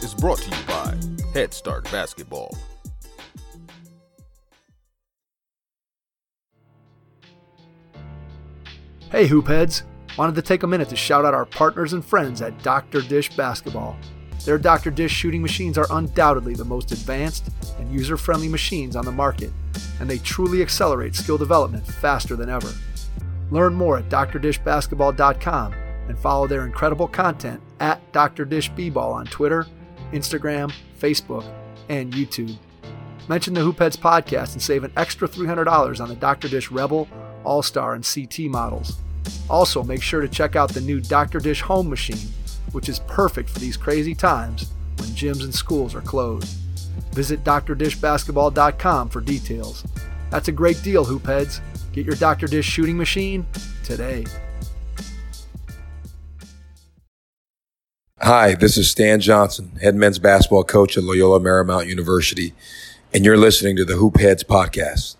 is brought to you by Head Start Basketball. Hey Hoopheads! Wanted to take a minute to shout out our partners and friends at Dr. Dish Basketball. Their Dr. Dish shooting machines are undoubtedly the most advanced and user-friendly machines on the market, and they truly accelerate skill development faster than ever. Learn more at drdishbasketball.com and follow their incredible content at Dr. Dish B-Ball on Twitter, Instagram, Facebook, and YouTube. Mention the Hoopheads podcast and save an extra $300 on the Dr. Dish Rebel, All-Star, and CT models. Also, make sure to check out the new Dr. Dish Home Machine, which is perfect for these crazy times when gyms and schools are closed. Visit drdishbasketball.com for details. That's a great deal, Hoopheads. Get your Dr. Dish shooting machine today. Hi, this is Stan Johnson, head men's basketball coach at Loyola Marymount University, and you're listening to the Hoopheads podcast.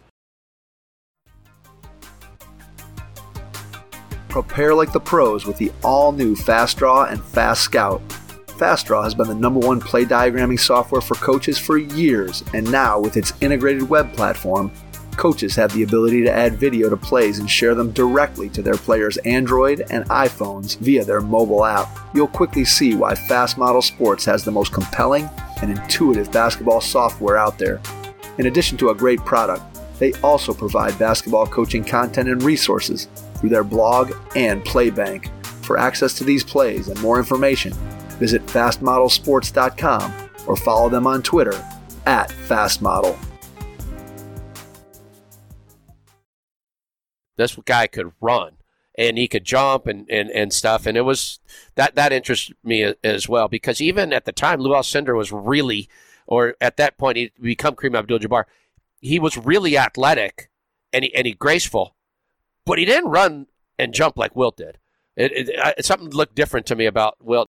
Prepare like the pros with the all-new Fast Draw and Fast Scout. Fast Draw has been the #1 play diagramming software for coaches for years, and now with its integrated web platform, coaches have the ability to add video to plays and share them directly to their players' Android and iPhones via their mobile app. You'll quickly see why Fast Model Sports has the most compelling and intuitive basketball software out there. In addition to a great product, they also provide basketball coaching content and resources through their blog and play bank. For access to these plays and more information, visit fastmodelsports.com or follow them on Twitter at fastmodel. This guy could run and he could jump and stuff. And it was that interested me as well, because even at the time, Lou Alcindor was really, or at that point, he'd become Kareem Abdul-Jabbar. He was really athletic and he graceful, but he didn't run and jump like Wilt did. Something looked different to me about Wilt.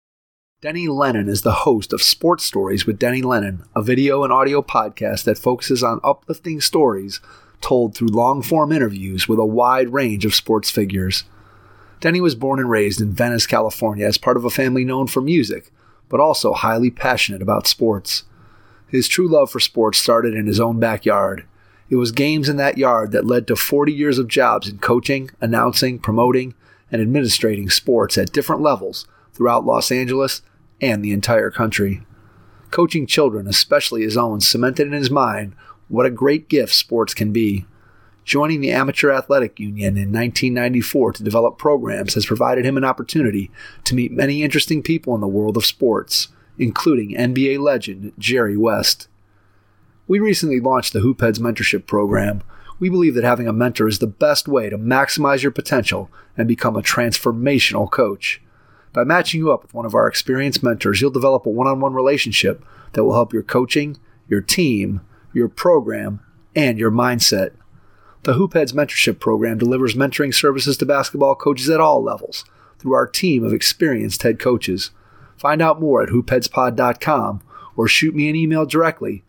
Denny Lennon is the host of Sports Stories with Denny Lennon, a video and audio podcast that focuses on uplifting stories told through long-form interviews with a wide range of sports figures. Denny was born and raised in Venice, California as part of a family known for music, but also highly passionate about sports. His true love for sports started in his own backyard. It was games in that yard that led to 40 years of jobs in coaching, announcing, promoting, and administrating sports at different levels throughout Los Angeles and the entire country. Coaching children, especially his own, cemented in his mind what a great gift sports can be. Joining the Amateur Athletic Union in 1994 to develop programs has provided him an opportunity to meet many interesting people in the world of sports, including NBA legend Jerry West. We recently launched the Hoopheads Mentorship Program. We believe that having a mentor is the best way to maximize your potential and become a transformational coach. By matching you up with one of our experienced mentors, you'll develop a one-on-one relationship that will help your coaching, your team, your program, and your mindset. The Hoopheads Mentorship Program delivers mentoring services to basketball coaches at all levels through our team of experienced head coaches. Find out more at hoopheadspod.com or shoot me an email directly,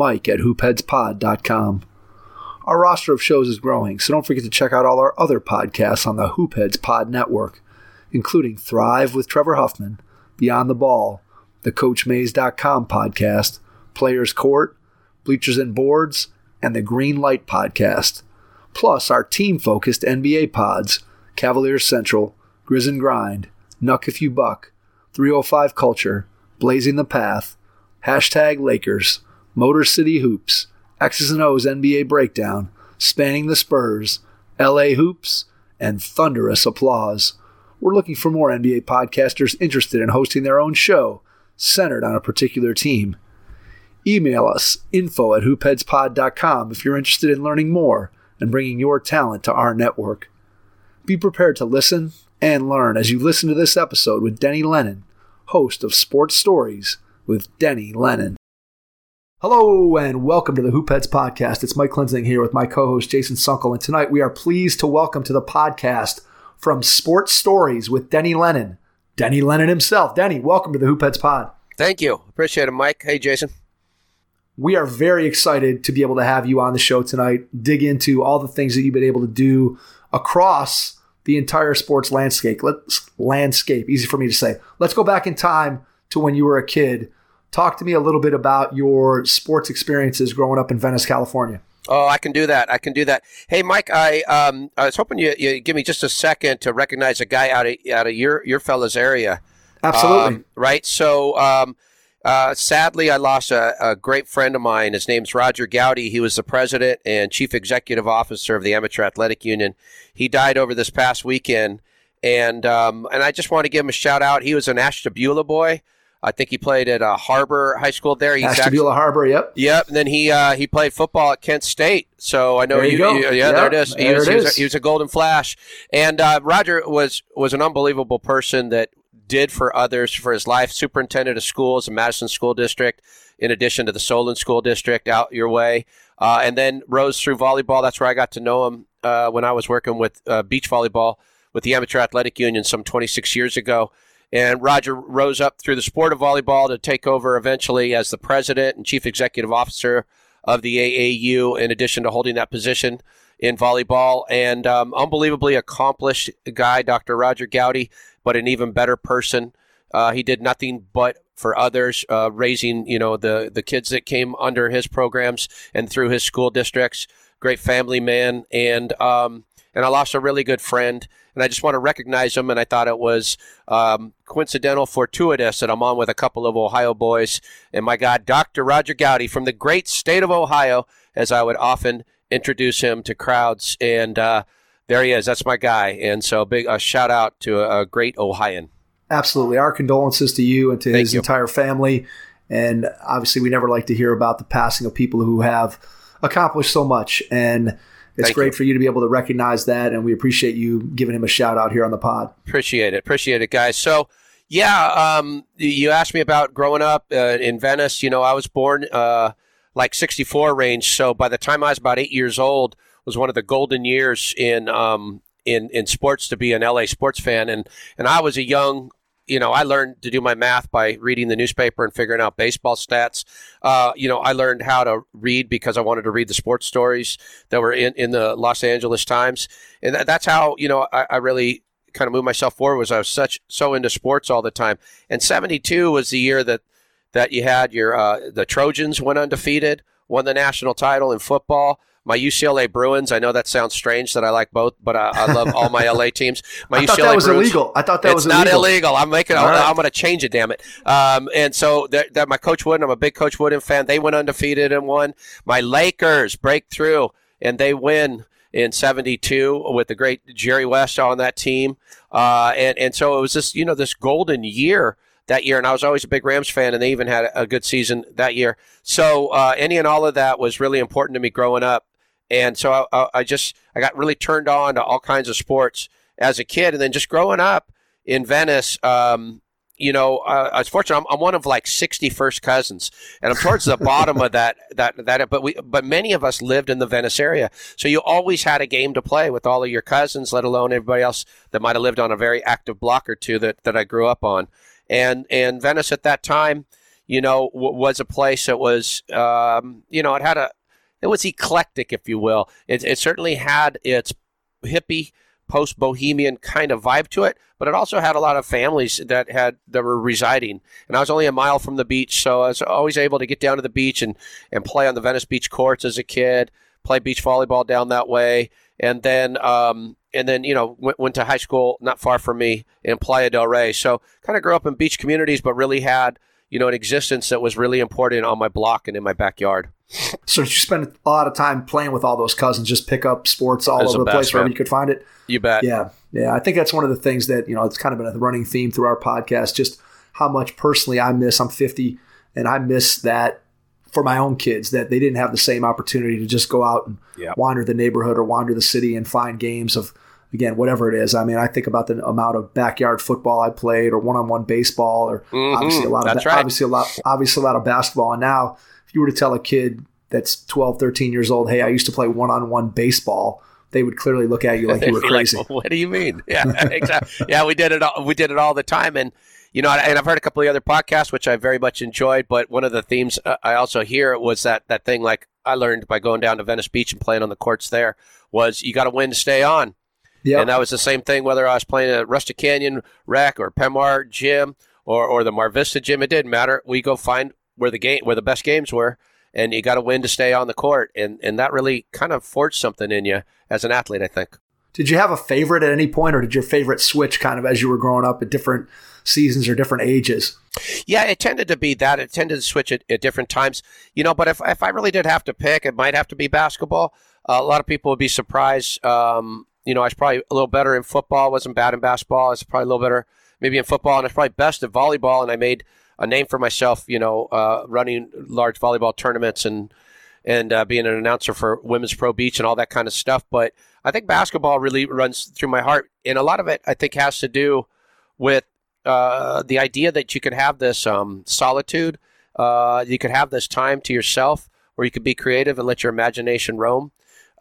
mike@hoopheadspod.com. Our roster of shows is growing, so don't forget to check out all our other podcasts on the Hoopheads Pod Network, including Thrive with Trevor Huffman, Beyond the Ball, the CoachMaze.com podcast, Players Court, Bleachers and Boards, and the Green Light podcast, plus our team-focused NBA pods, Cavaliers Central, Grizz and Grind, Nuck If You Buck, 305 Culture, Blazing the Path, #Lakers, Motor City Hoops, X's and O's NBA Breakdown, Spanning the Spurs, LA Hoops, and Thunderous Applause. We're looking for more NBA podcasters interested in hosting their own show centered on a particular team. Email us, info@hoopheadspod.com if you're interested in learning more and bringing your talent to our network. Be prepared to listen and learn as you listen to this episode with Denny Lennon, host of Sports Stories with Denny Lennon. Hello and welcome to the Hoopheads Podcast. It's Mike Klinzing here with my co-host Jason Sunkel, and tonight we are pleased to welcome to the podcast from Sports Stories with Denny Lennon, Denny Lennon himself. Denny, welcome to the Hoopheads Pod. Thank you. Appreciate it, Mike. Hey, Jason. We are very excited to be able to have you on the show tonight, dig into all the things that you've been able to do across the entire sports landscape. Easy for me to say. Let's go back in time to when you were a kid. Talk to me a little bit about your sports experiences growing up in Venice, California. Oh, I can do that. Hey, Mike, I was hoping you give me just a second to recognize a guy out of your fella's area. Absolutely. Right. So, sadly, I lost a great friend of mine. His name's Roger Gowdy. He was the president and chief executive officer of the Amateur Athletic Union. He died over this past weekend, and I just want to give him a shout out. He was an Ashtabula boy. I think he played at Harbor High School there. Ashtabula Harbor, yep. Yep, and then he played football at Kent State. So I know there you go. There it is. He was a Golden Flash. And Roger was an unbelievable person that did for others for his life. Superintendent of schools in Madison School District, in addition to the Solon School District out your way. And then rose through volleyball. That's where I got to know him when I was working with beach volleyball with the Amateur Athletic Union some 26 years ago. And Roger rose up through the sport of volleyball to take over eventually as the president and chief executive officer of the AAU, in addition to holding that position in volleyball. And unbelievably accomplished guy, Dr. Roger Gowdy, but an even better person. He did nothing but for others, raising the kids that came under his programs and through his school districts. Great family man, and I lost a really good friend. And I just want to recognize him, and I thought it was coincidental, fortuitous that I'm on with a couple of Ohio boys. And my God, Dr. Roger Gowdy from the great state of Ohio, as I would often introduce him to crowds. And there he is. That's my guy. And so big shout out to a great Ohioan. Absolutely. Our condolences to you and to his entire family. And obviously we never like to hear about the passing of people who have accomplished so much. And it's great for you to be able to recognize that, and we appreciate you giving him a shout out here on the pod. Appreciate it, guys. So, yeah, you asked me about growing up in Venice. I was born like 64 range, so by the time I was about 8 years old, was one of the golden years in sports to be an LA sports fan, and I was a young. I learned to do my math by reading the newspaper and figuring out baseball stats. I learned how to read because I wanted to read the sports stories that were in the Los Angeles Times. And that's how, I really kind of moved myself forward, was I was so into sports all the time. And 72 was the year that you had the Trojans went undefeated, won the national title in football. My UCLA Bruins, I know that sounds strange that I like both, but I love all my LA teams. I thought that was illegal. I thought that was illegal. It's not illegal. I'm going to change it, damn it. And so that my Coach Wooden, I'm a big Coach Wooden fan. They went undefeated and won. My Lakers break through, and they win in 72 with the great Jerry West on that team. And so it was this golden year that year, and I was always a big Rams fan, and they even had a good season that year. So any and all of that was really important to me growing up. And so I got really turned on to all kinds of sports as a kid. And then just growing up in Venice, I was fortunate. I'm one of like 60 first cousins, and I'm towards the bottom of that. But many of us lived in the Venice area. So you always had a game to play with all of your cousins, let alone everybody else that might have lived on a very active block or two that I grew up on. And Venice at that time, was a place that was, it was eclectic, if you will. It certainly had its hippie, post-bohemian kind of vibe to it, but it also had a lot of families that were residing. And I was only a mile from the beach, so I was always able to get down to the beach and play on the Venice Beach courts as a kid, play beach volleyball down that way, and then went to high school not far from me in Playa del Rey. So kind of grew up in beach communities, but really had an existence that was really important on my block and in my backyard. So did you spend a lot of time playing with all those cousins, just pick up sports all over the place wherever you could find it? You bet. Yeah. I think that's one of the things that, it's kind of been a running theme through our podcast, just how much personally I miss. I'm 50, and I miss that for my own kids, that they didn't have the same opportunity to just go out and wander the neighborhood or wander the city and find games of, again, whatever it is. I mean, I think about the amount of backyard football I played, or one-on-one baseball, or obviously a lot of basketball. And now, if you were to tell a kid that's 12, 13 years old, hey, I used to play one-on-one baseball, they would clearly look at you like you were crazy. Like, what do you mean? Yeah, exactly. Yeah, we did it all the time. And, and I've heard a couple of other podcasts, which I very much enjoyed, but one of the themes I also hear was that thing, like I learned by going down to Venice Beach and playing on the courts there, was you got to win to stay on. Yep. And that was the same thing whether I was playing at Rustic Canyon Rec or Pemar Gym or the Mar Vista gym. It didn't matter. We go find where the best games were, and you got to win to stay on the court. And that really kind of forged something in you as an athlete, I think. Did you have a favorite at any point, or did your favorite switch kind of as you were growing up at different seasons or different ages? Yeah, it tended to be that. It tended to switch at different times. But if I really did have to pick, it might have to be basketball. A lot of people would be surprised. I was probably a little better in football. Wasn't bad in basketball. I was probably a little better maybe in football, and I was probably best at volleyball. And I made a name for myself, running large volleyball tournaments and being an announcer for Women's Pro Beach and all that kind of stuff. But I think basketball really runs through my heart. And a lot of it, I think, has to do with the idea that you could have this solitude. You could have this time to yourself where you could be creative and let your imagination roam.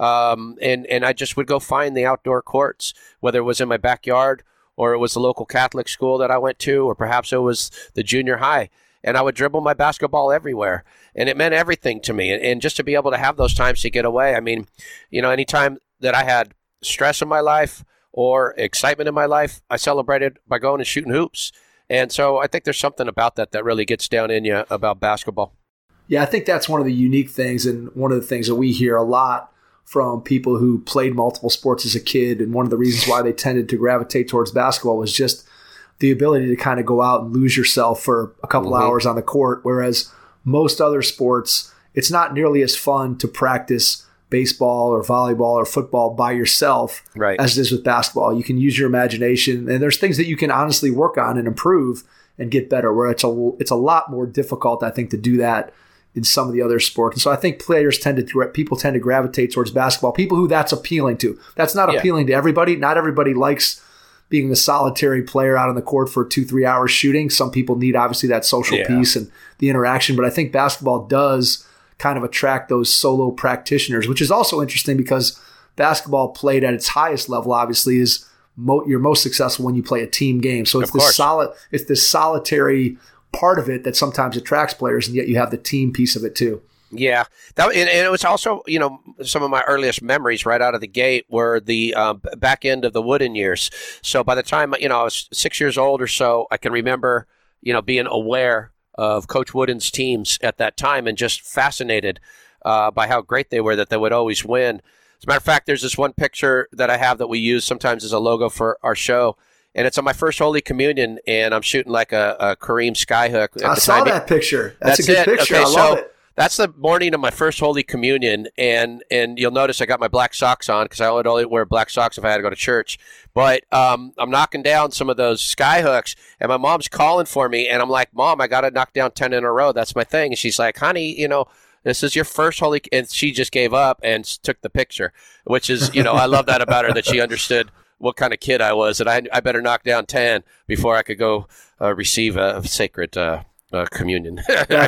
And I just would go find the outdoor courts, whether it was in my backyard or it was the local Catholic school that I went to, or perhaps it was the junior high. And I would dribble my basketball everywhere. And it meant everything to me. And just to be able to have those times to get away. I mean, anytime that I had stress in my life or excitement in my life, I celebrated by going and shooting hoops. And so I think there's something about that really gets down in you about basketball. Yeah, I think that's one of the unique things, and one of the things that we hear a lot from people who played multiple sports as a kid. And one of the reasons why they tended to gravitate towards basketball was just the ability to kind of go out and lose yourself for a couple hours on the court. Whereas most other sports, it's not nearly as fun to practice baseball or volleyball or football by yourself as it is with basketball. You can use your imagination, and there's things that you can honestly work on and improve and get better, where it's a lot more difficult, I think, to do that in some of the other sports. And so I think people tend to gravitate towards basketball, people who that's appealing to. That's not appealing to everybody. Not everybody likes being the solitary player out on the court for 2-3 hours shooting. Some people need obviously that social piece and the interaction, but I think basketball does kind of attract those solo practitioners, which is also interesting because basketball played at its highest level obviously is you're most successful when you play a team game. So it's this solitary part of it that sometimes attracts players, and yet you have the team piece of it too. Yeah, and it was also, some of my earliest memories right out of the gate were the back end of the Wooden years. So by the time, I was 6 years old or so, I can remember, being aware of Coach Wooden's teams at that time and just fascinated by how great they were, that they would always win. As a matter of fact, there's this one picture that I have that we use sometimes as a logo for our show. And it's on my first Holy Communion, and I'm shooting like a Kareem skyhook. I saw that picture. That's a good picture. Okay, I love it. That's the morning of my first Holy Communion, and you'll notice I got my black socks on because I would only wear black socks if I had to go to church. But I'm knocking down some of those skyhooks, and my mom's calling for me, and I'm like, Mom, I got to knock down 10 in a row. That's my thing. And she's like, honey, this is your first Holy, and she just gave up and took the picture, which is, I love that about her, that she understood what kind of kid I was, and I better knock down 10 before I could go receive a sacred communion.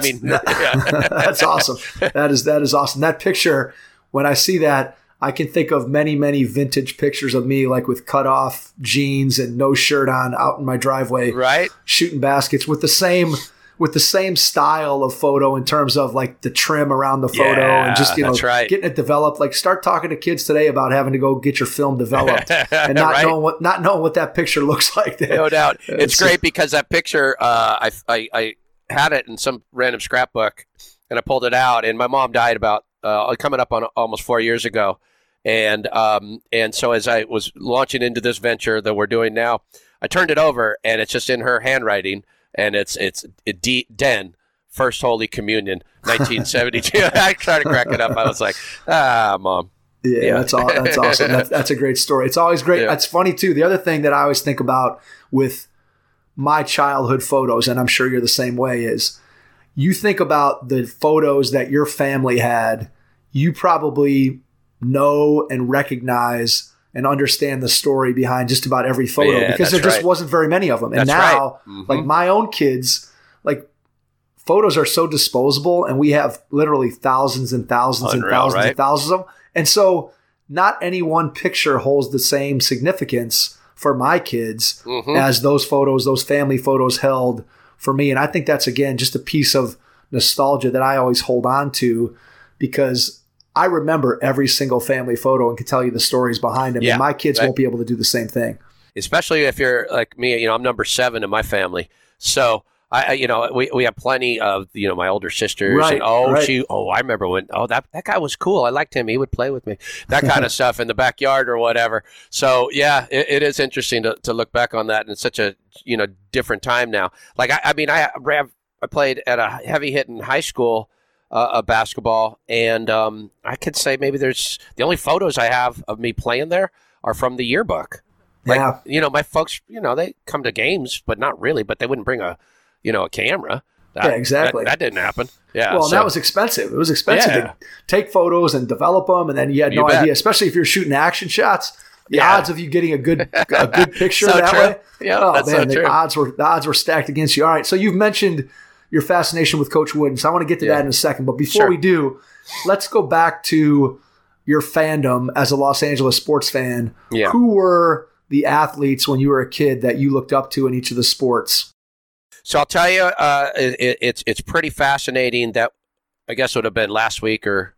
That's awesome. That is awesome. That picture, when I see that, I can think of many, many vintage pictures of me, like with cut off jeans and no shirt on out in my driveway, shooting baskets with the same style of photo in terms of like the trim around the photo and just, getting it developed. Like start talking to kids today about having to go get your film developed and not knowing what that picture looks like. No doubt. It's great because that picture, I had it in some random scrapbook and I pulled it out, and my mom died about coming up on almost 4 years ago. And so as I was launching into this venture that we're doing now, I turned it over and it's just in her handwriting. And it's Den, First Holy Communion, 1972. I started cracking up. I was like, Mom. Yeah. That's awesome. That's a great story. It's always great. That's funny, too. The other thing that I always think about with my childhood photos, and I'm sure you're the same way, is you think about the photos that your family had, you probably know and recognize and understand the story behind just about every photo because there just wasn't very many of them. And now, like my own kids, like photos are so disposable, and we have literally thousands and thousands and thousands and thousands of them. And so not any one picture holds the same significance for my kids as those photos, those family photos held for me. And I think that's, again, just a piece of nostalgia that I always hold on to because I remember every single family photo and can tell you the stories behind them. And my kids won't be able to do the same thing. Especially if you're like me, I'm number 7 in my family. So we have plenty of my older sisters. Right, And, right. I remember when that guy was cool. I liked him. He would play with me. That kind of stuff in the backyard or whatever. So yeah, it is interesting to look back on that, and it's such a different time now. Like I played at a heavy hitting high school basketball, and I could say maybe there's the only photos I have of me playing there are from the yearbook. Like, Yeah. my folks, they come to games, but not really. But they wouldn't bring a camera. Yeah, exactly. That didn't happen. Yeah. Well, that was expensive. It was expensive to take photos and develop them, and then you had no idea, especially if you're shooting action shots. The odds of you getting a good picture So that true. way. Yeah, oh that's man, so true. the odds were stacked against you. All right, so you've mentioned your fascination with Coach Wooden, so I want to get to that in a second. But before we do, let's go back to your fandom as a Los Angeles sports fan. Yeah. Who were the athletes when you were a kid that you looked up to in each of the sports? So I'll tell you, it's pretty fascinating that I guess it would have been last week or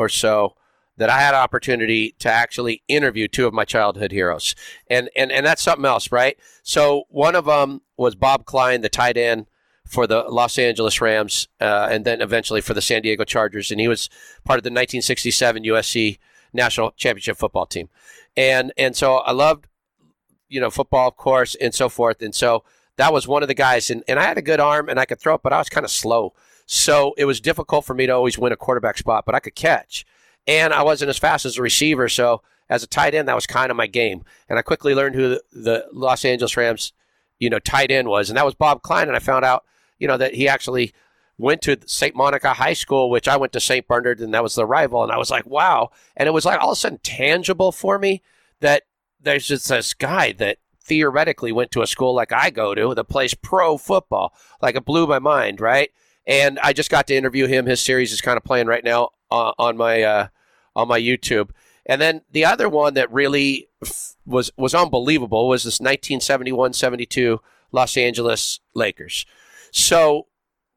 so that I had an opportunity to actually interview two of my childhood heroes. And that's something else, right? So one of them was Bob Klein, the tight end for the Los Angeles Rams, and then eventually for the San Diego Chargers. And he was part of the 1967 USC National Championship football team. And so I loved, football, of course, and so forth. And so that was one of the guys. And I had a good arm and I could throw it, but I was kind of slow. So it was difficult for me to always win a quarterback spot, but I could catch. And I wasn't as fast as a receiver. So as a tight end, that was kind of my game. And I quickly learned who the Los Angeles Rams, tight end was. And that was Bob Klein. And I found out, that he actually went to St. Monica High School, which I went to St. Bernard, and that was the rival. And I was like, wow. And it was like all of a sudden tangible for me that there's just this guy that theoretically went to a school like I go to that plays pro football. Like, it blew my mind, right? And I just got to interview him. His series is kind of playing right now on my YouTube. And then the other one that really was unbelievable was this 1971-72 Los Angeles Lakers. So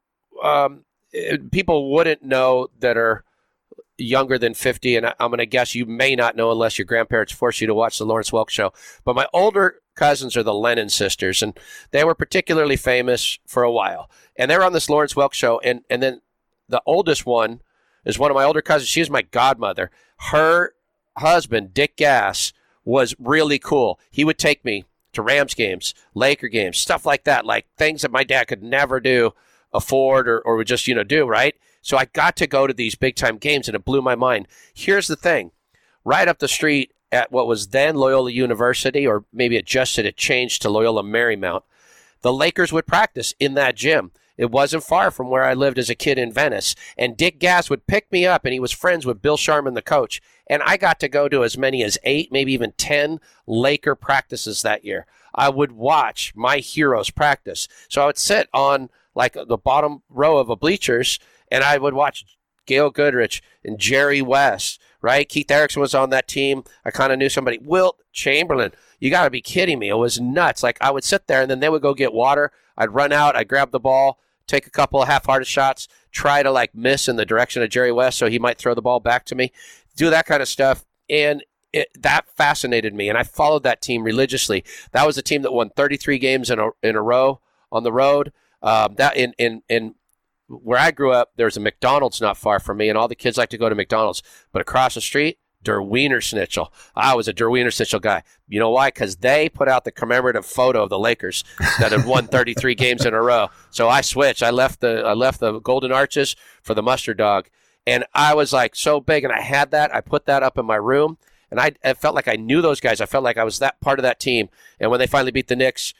people wouldn't know that are younger than 50, and I'm going to guess you may not know unless your grandparents force you to watch the Lawrence Welk Show. But my older cousins are the Lennon sisters, and they were particularly famous for a while. And they were on this Lawrence Welk Show, and then the oldest one is one of my older cousins. She was my godmother. Her husband, Dick Gass, was really cool. He would take me to Rams games, Laker games, stuff like that, like things that my dad could never afford or would just, do, right? So I got to go to these big-time games, and it blew my mind. Here's the thing. Right up the street at what was then Loyola University, or maybe it changed to Loyola Marymount, the Lakers would practice in that gym. It wasn't far from where I lived as a kid in Venice. And Dick Gass would pick me up, and he was friends with Bill Sharman, the coach. And I got to go to as many as 8, maybe even 10 Laker practices that year. I would watch my heroes practice. So I would sit on like the bottom row of the bleachers, and I would watch Gail Goodrich and Jerry West, right? Keith Erickson was on that team. I kind of knew somebody. Wilt Chamberlain. You got to be kidding me. It was nuts. Like, I would sit there, and then they would go get water. I'd run out. I'd grab the ball, take a couple of half-hearted shots, try to, like, miss in the direction of Jerry West so he might throw the ball back to me, do that kind of stuff. And that fascinated me, and I followed that team religiously. That was a team that won 33 games in a row on the road. That in where I grew up, there was a McDonald's not far from me, and all the kids like to go to McDonald's. But across the street, Der Wiener Schnitzel. I was a Der Wiener Schnitzel guy. You know why? Because they put out the commemorative photo of the Lakers that had won 33 games in a row. So I switched. I left the Golden Arches for the Mustard Dog, and I was like so big, and I had that. I put that up in my room, and I felt like I knew those guys. I felt like I was that part of that team. And when they finally beat the Knicks,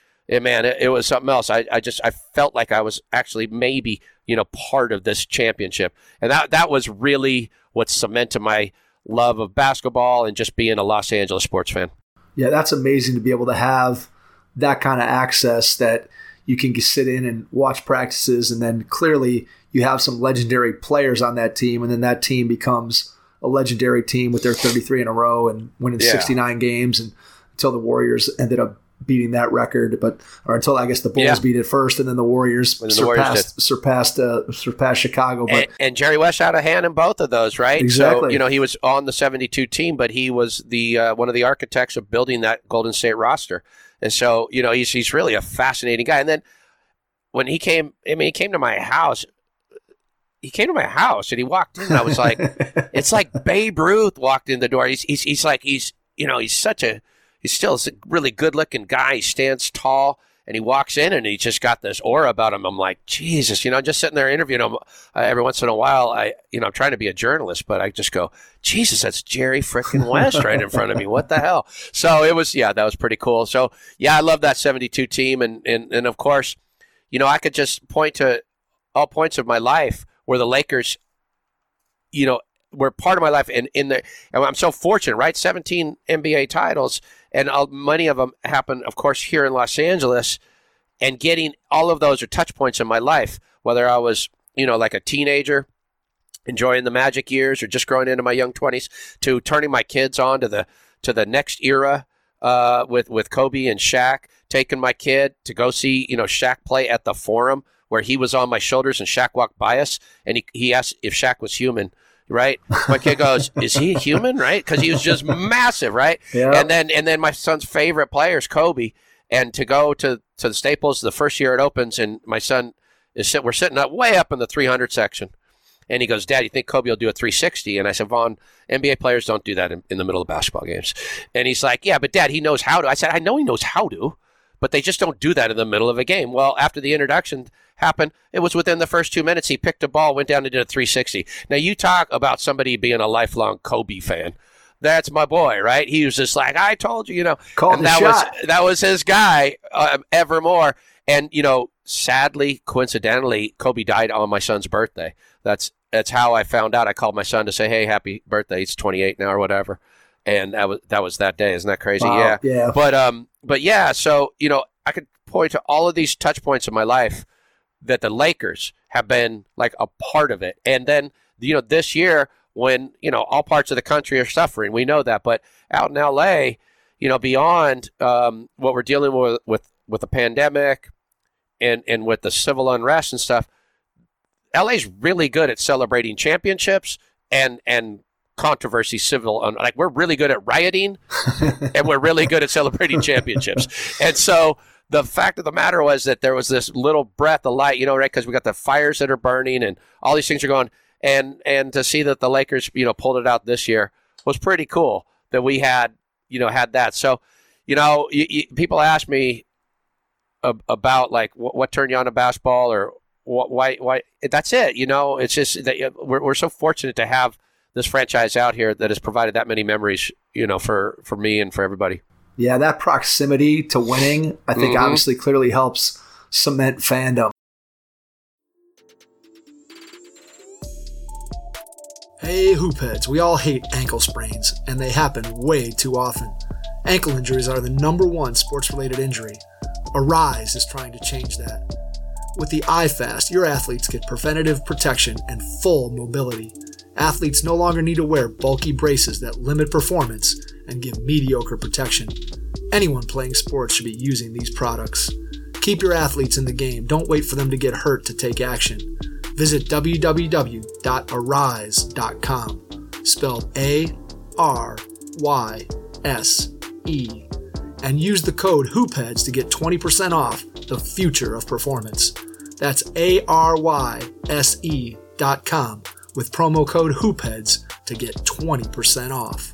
it was something else. I felt like I was actually maybe part of this championship, and that was really what cemented my love of basketball and just being a Los Angeles sports fan. Yeah, that's amazing to be able to have that kind of access that you can sit in and watch practices, and then clearly you have some legendary players on that team, and then that team becomes a legendary team with their 33 in a row and winning 69 games, and until the Warriors ended up beating that record, or until I guess the Bulls beat it first, and then the Warriors surpassed Chicago. But and Jerry West had a hand in both of those, right? Exactly. So he was on the 72 team, but he was the one of the architects of building that Golden State roster, and so he's really a fascinating guy. And then when he came, he came to my house. He came to my house and he walked in and I was like, it's like Babe Ruth walked in the door. He's still a really good looking guy. He stands tall and he walks in and he just got this aura about him. I'm like, Jesus, just sitting there interviewing him every once in a while. I'm trying to be a journalist, but I just go, Jesus, that's Jerry frickin' West right in front of me. What the hell? So it was, that was pretty cool. So yeah, I love that 72 team. And of course, I could just point to all points of my life where the Lakers, were part of my life. And I'm so fortunate, right? 17 NBA titles, and many of them happen, of course, here in Los Angeles. And getting all of those are touch points in my life, whether I was, like a teenager, enjoying the Magic years, or just growing into my young 20s, to turning my kids on to the next era with Kobe and Shaq, taking my kid to go see, Shaq play at the Forum, where he was on my shoulders and Shaq walked by us, and he asked if Shaq was human, right? My kid goes, is he human, right? Because he was just massive, right? Yeah. And then my son's favorite player is Kobe, and to go to the Staples the first year it opens, and my son we're sitting up way up in the 300 section, and he goes, Dad, you think Kobe will do a 360? And I said, Vaughn, NBA players don't do that in the middle of basketball games. And he's like, yeah, but Dad, he knows how to. I said, I know he knows how to, but they just don't do that in the middle of a game. Well, after the introduction happened, it was within the first 2 minutes. He picked a ball, went down and did a 360. Now, you talk about somebody being a lifelong Kobe fan. That's my boy, right? He was just like, I told you, Called and the shot. that was his guy, evermore. And, sadly, coincidentally, Kobe died on my son's birthday. That's how I found out. I called my son to say, hey, happy birthday. He's 28 now or whatever. And that was that day. Isn't that crazy? Wow. Yeah. But yeah, so, I could point to all of these touch points in my life that the Lakers have been like a part of it. And then, this year when, all parts of the country are suffering, we know that, but out in LA, beyond what we're dealing with the pandemic and with the civil unrest and stuff, LA's really good at celebrating championships and controversy, like we're really good at rioting and we're really good at celebrating championships. And so the fact of the matter was that there was this little breath of light, right? Because we got the fires that are burning and all these things are going, and to see that the Lakers, pulled it out this year was pretty cool that we had that. So, people ask me about like what turned you on to basketball or why that's it. It's just that we're so fortunate to have this franchise out here that has provided that many memories, for me and for everybody. Yeah, that proximity to winning, I think obviously clearly helps cement fandom. Hey, hoopheads, we all hate ankle sprains, and they happen way too often. Ankle injuries are the #1 sports-related injury. Arise is trying to change that. With the iFast, your athletes get preventative protection and full mobility. Athletes no longer need to wear bulky braces that limit performance and give mediocre protection. Anyone playing sports should be using these products. Keep your athletes in the game. Don't wait for them to get hurt to take action. Visit www.arise.com, spelled ARYSE, and use the code HOOPHEADS to get 20% off the future of performance. That's ARYSE.com with promo code HOOPHEADS to get 20% off.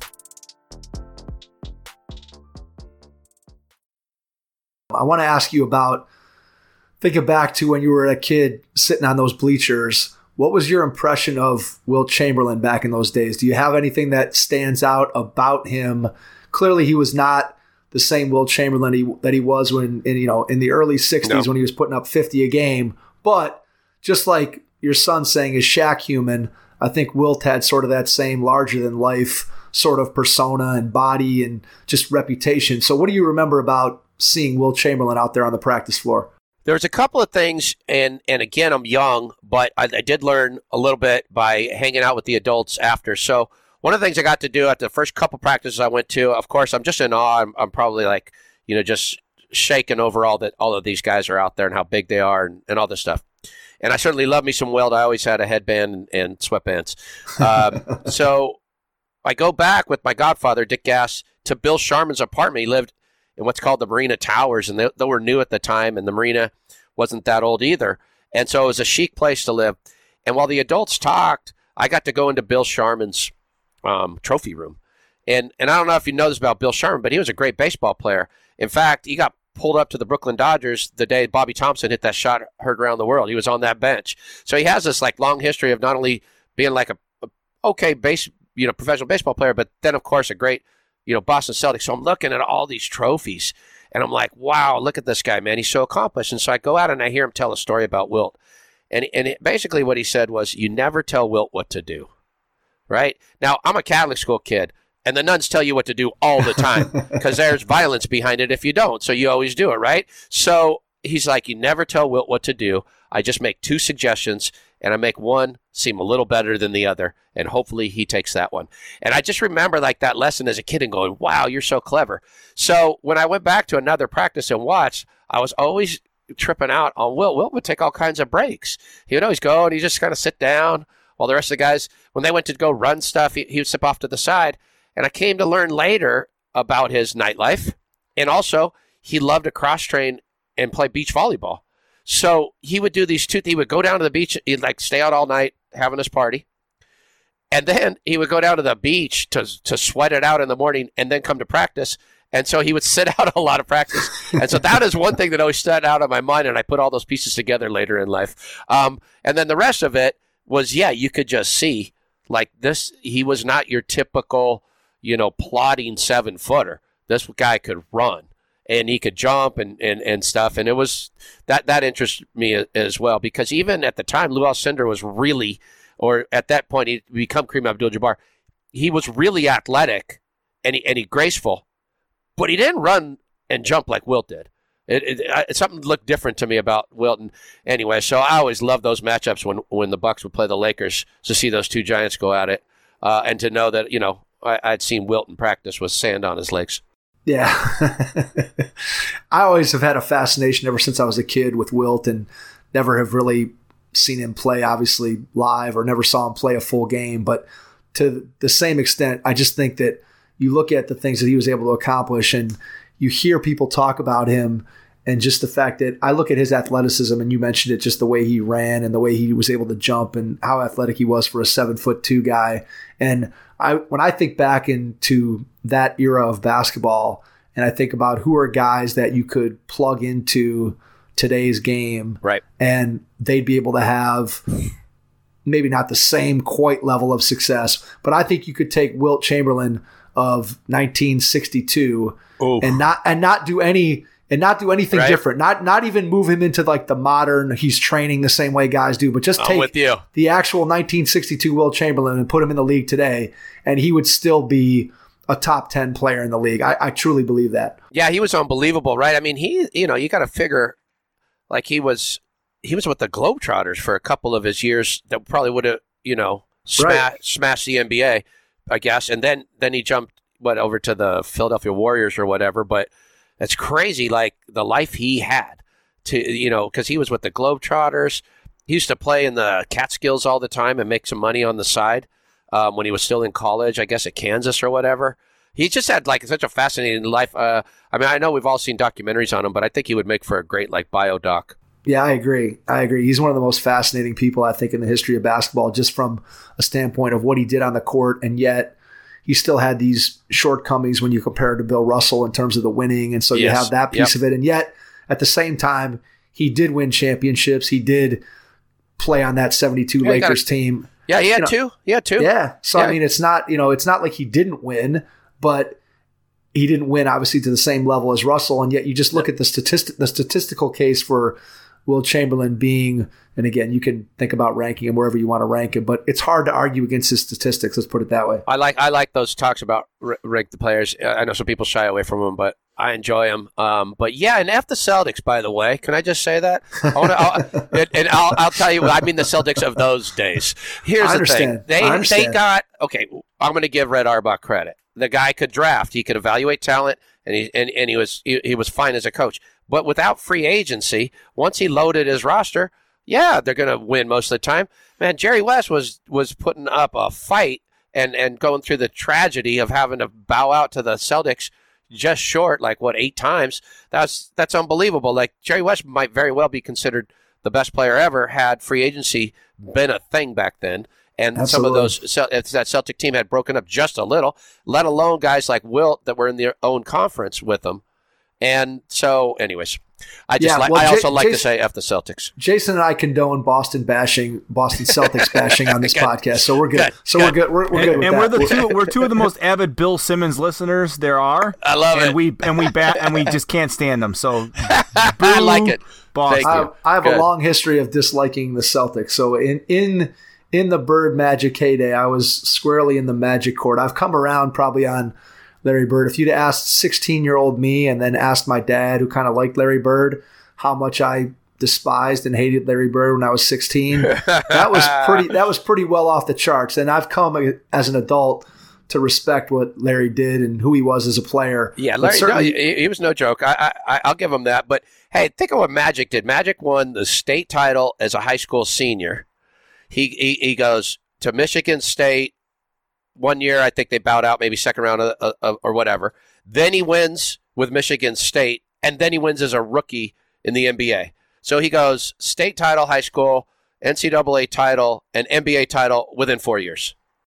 I want to ask you about, thinking back to when you were a kid sitting on those bleachers, what was your impression of Wilt Chamberlain back in those days? Do you have anything that stands out about him? Clearly he was not the same Wilt Chamberlain that he was when in the early 60s when he was putting up 50 a game. But just like your son saying, is Shaq human? I think Wilt had sort of that same larger than life sort of persona and body and just reputation. So what do you remember about seeing Wilt Chamberlain out there on the practice floor? There's a couple of things, and again, I'm young, but I did learn a little bit by hanging out with the adults after. So one of the things I got to do at the first couple practices I went to, of course, I'm just in awe. I'm probably like, just shaken over all of these guys are out there and how big they are and all this stuff. And I certainly love me some Wilt. I always had a headband and sweatpants. So I go back with my godfather, Dick Gass, to Bill Sharman's apartment. He lived in what's called the Marina Towers, and they were new at the time. And the Marina wasn't that old either. And so it was a chic place to live. And while the adults talked, I got to go into Bill Sharman's trophy room. And I don't know if you know this about Bill Sharman, but he was a great baseball player. In fact, he got pulled up to the Brooklyn Dodgers the day Bobby Thompson hit that shot heard around the world. He was on that bench. So he has this like long history of not only being like a okay professional baseball player, but then of course a great, Boston Celtics. So I'm looking at all these trophies and I'm like, wow, look at this guy, man. He's so accomplished. And so I go out and I hear him tell a story about Wilt. And basically what he said was, you never tell Wilt what to do, right? Now, I'm a Catholic school kid. And the nuns tell you what to do all the time because there's violence behind it if you don't. So you always do it, right? So he's like, you never tell Wilt what to do. I just make 2 suggestions, and I make one seem a little better than the other, and hopefully he takes that one. And I just remember like that lesson as a kid and going, wow, you're so clever. So when I went back to another practice and watched, I was always tripping out on Wilt. Wilt would take all kinds of breaks. He would always go and he'd just kind of sit down while the rest of the guys, when they went to go run stuff, he would step off to the side. And I came to learn later about his nightlife. And also, he loved to cross-train and play beach volleyball. So he would do these 2 things. He would go down to the beach. He'd like stay out all night having his party. And then he would go down to the beach to sweat it out in the morning and then come to practice. And so he would sit out a lot of practice. And so that is one thing that always stood out in my mind. And I put all those pieces together later in life. And then the rest of it was, you could just see like this. He was not your typical plodding 7-footer. This guy could run and he could jump and stuff. And it was that interested me as well, because even at the time, Lou Alcindor was really, or at that point, he'd become Kareem Abdul-Jabbar. He was really athletic and he graceful, but he didn't run and jump like Wilt did. Something looked different to me about Wilt. And anyway, so I always loved those matchups when the Bucks would play the Lakers, to see those 2 giants go at it, and to know that, I'd seen Wilt in practice with sand on his legs. Yeah. I always have had a fascination ever since I was a kid with Wilt, and never have really seen him play, obviously, live, or never saw him play a full game. But to the same extent, I just think that you look at the things that he was able to accomplish, and you hear people talk about him, and just the fact that I look at his athleticism, and you mentioned it, just the way he ran and the way he was able to jump and how athletic he was for a 7'2" guy. And when I think back into that era of basketball, and I think about who are guys that you could plug into today's game, right, and they'd be able to have maybe not the same quite level of success, but I think you could take Wilt Chamberlain of 1962 and not do anything right, different. Not even move him into like the modern, he's training the same way guys do, but just take the actual 1962 Wilt Chamberlain and put him in the league today, and he would still be a top 10 player in the league. I truly believe that. Yeah, he was unbelievable, right? I mean, you got to figure, like he was with the Globetrotters for a couple of his years that probably would have, smashed the NBA, I guess. And then he jumped over to the Philadelphia Warriors or whatever. But that's crazy, like the life he had to, because he was with the Globetrotters. He used to play in the Catskills all the time and make some money on the side when he was still in college, I guess at Kansas or whatever. He just had like such a fascinating life. I mean, I know we've all seen documentaries on him, but I think he would make for a great like bio doc. Yeah, I agree. He's one of the most fascinating people, I think, in the history of basketball, just from a standpoint of what he did on the court, and yet he still had these shortcomings when you compare it to Bill Russell in terms of the winning, and so you have that piece of it. And yet, at the same time, he did win championships. He did play on that 72 Lakers team. Yeah, he had two. Yeah. So, I mean, it's not like he didn't win, but he didn't win, obviously, to the same level as Russell. And yet you just look at the statistical case for Wilt Chamberlain being, and again, you can think about ranking him wherever you want to rank him, but it's hard to argue against his statistics. Let's put it that way. I like those talks about rank the players. I know some people shy away from them, but I enjoy them. But yeah, and F the Celtics, by the way. Can I just say that? I'll tell you, I mean the Celtics of those days. Here's the thing. They got, okay, I'm going to give Red Auerbach credit. The guy could draft. He could evaluate talent, and he was fine as a coach. But without free agency, once he loaded his roster, yeah, they're going to win most of the time. Man, Jerry West was putting up a fight and going through the tragedy of having to bow out to the Celtics, just short, like 8 times. That's unbelievable. Like Jerry West might very well be considered the best player ever had free agency been a thing back then. And Absolutely. some of those, if that Celtic team had broken up just a little, let alone guys like Wilt that were in their own conference with them. And so, anyways, I also like to say F the Celtics. Jason and I condone Boston Celtics bashing on this podcast, so we're good. We're good. We're good with that. We're two of the most avid Bill Simmons listeners there are. I love it. We just can't stand them. So I like it. Boston. I have a long history of disliking the Celtics. So in the Bird Magic heyday, I was squarely in the Magic court. I've come around probably on Larry Bird. If you'd asked 16-year-old me and then asked my dad, who kind of liked Larry Bird, how much I despised and hated Larry Bird when I was 16, that was pretty well off the charts. And I've come as an adult to respect what Larry did and who he was as a player. Yeah, Larry, he was no joke. I'll give him that. But hey, think of what Magic did. Magic won the state title as a high school senior. He goes to Michigan State. One year, I think they bowed out, maybe second round or whatever. Then he wins with Michigan State, and then he wins as a rookie in the NBA. So he goes state title, high school, NCAA title, and NBA title within 4 years.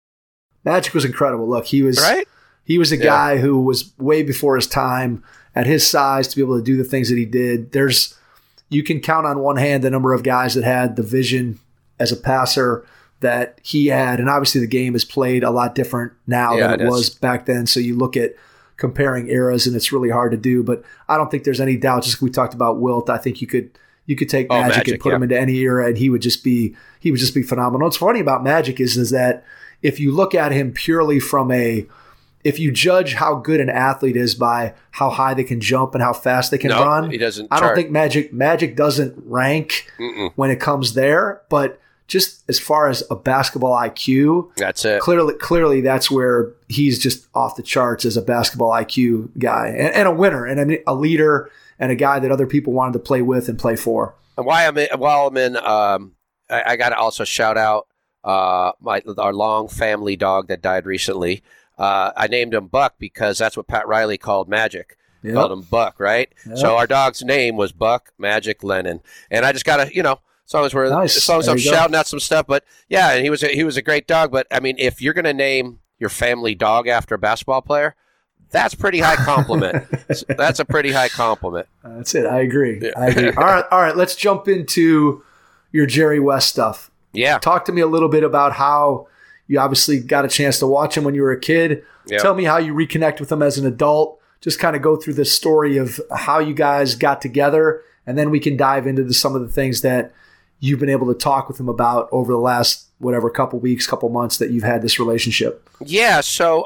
Magic was incredible. Look, he was right? He was a guy who was way before his time at his size to be able to do the things that he did. You can count on one hand the number of guys that had the vision as a passer that he had, and obviously the game is played a lot different now than it was back then. So you look at comparing eras, and it's really hard to do. But I don't think there's any doubt. Just like we talked about Wilt, I think you could take Magic and put him into any era, and he would just be phenomenal. What's funny about Magic is that if you look at him purely from if you judge how good an athlete is by how high they can jump and how fast they can run, he doesn't. I don't think Magic doesn't rank when it comes there, but just as far as a basketball IQ, that's it. Clearly, that's where he's just off the charts as a basketball IQ guy and a winner and a leader and a guy that other people wanted to play with and play for. And while I'm in, I got to also shout out our long family dog that died recently. I named him Buck because that's what Pat Riley called Magic. Yep. Called him Buck, right? Yep. So our dog's name was Buck Magic Lennon, and I just got to, as long as I'm shouting out some stuff, but yeah, and he was a great dog. But I mean, if you're going to name your family dog after a basketball player, that's pretty high compliment. That's a pretty high compliment. That's it. I agree. Yeah. All right. Let's jump into your Jerry West stuff. Yeah. Talk to me a little bit about how you obviously got a chance to watch him when you were a kid. Yep. Tell me how you reconnect with him as an adult. Just kind of go through the story of how you guys got together, and then we can dive into some of the things that you've been able to talk with him about over the last, couple weeks, couple months that you've had this relationship. Yeah. So,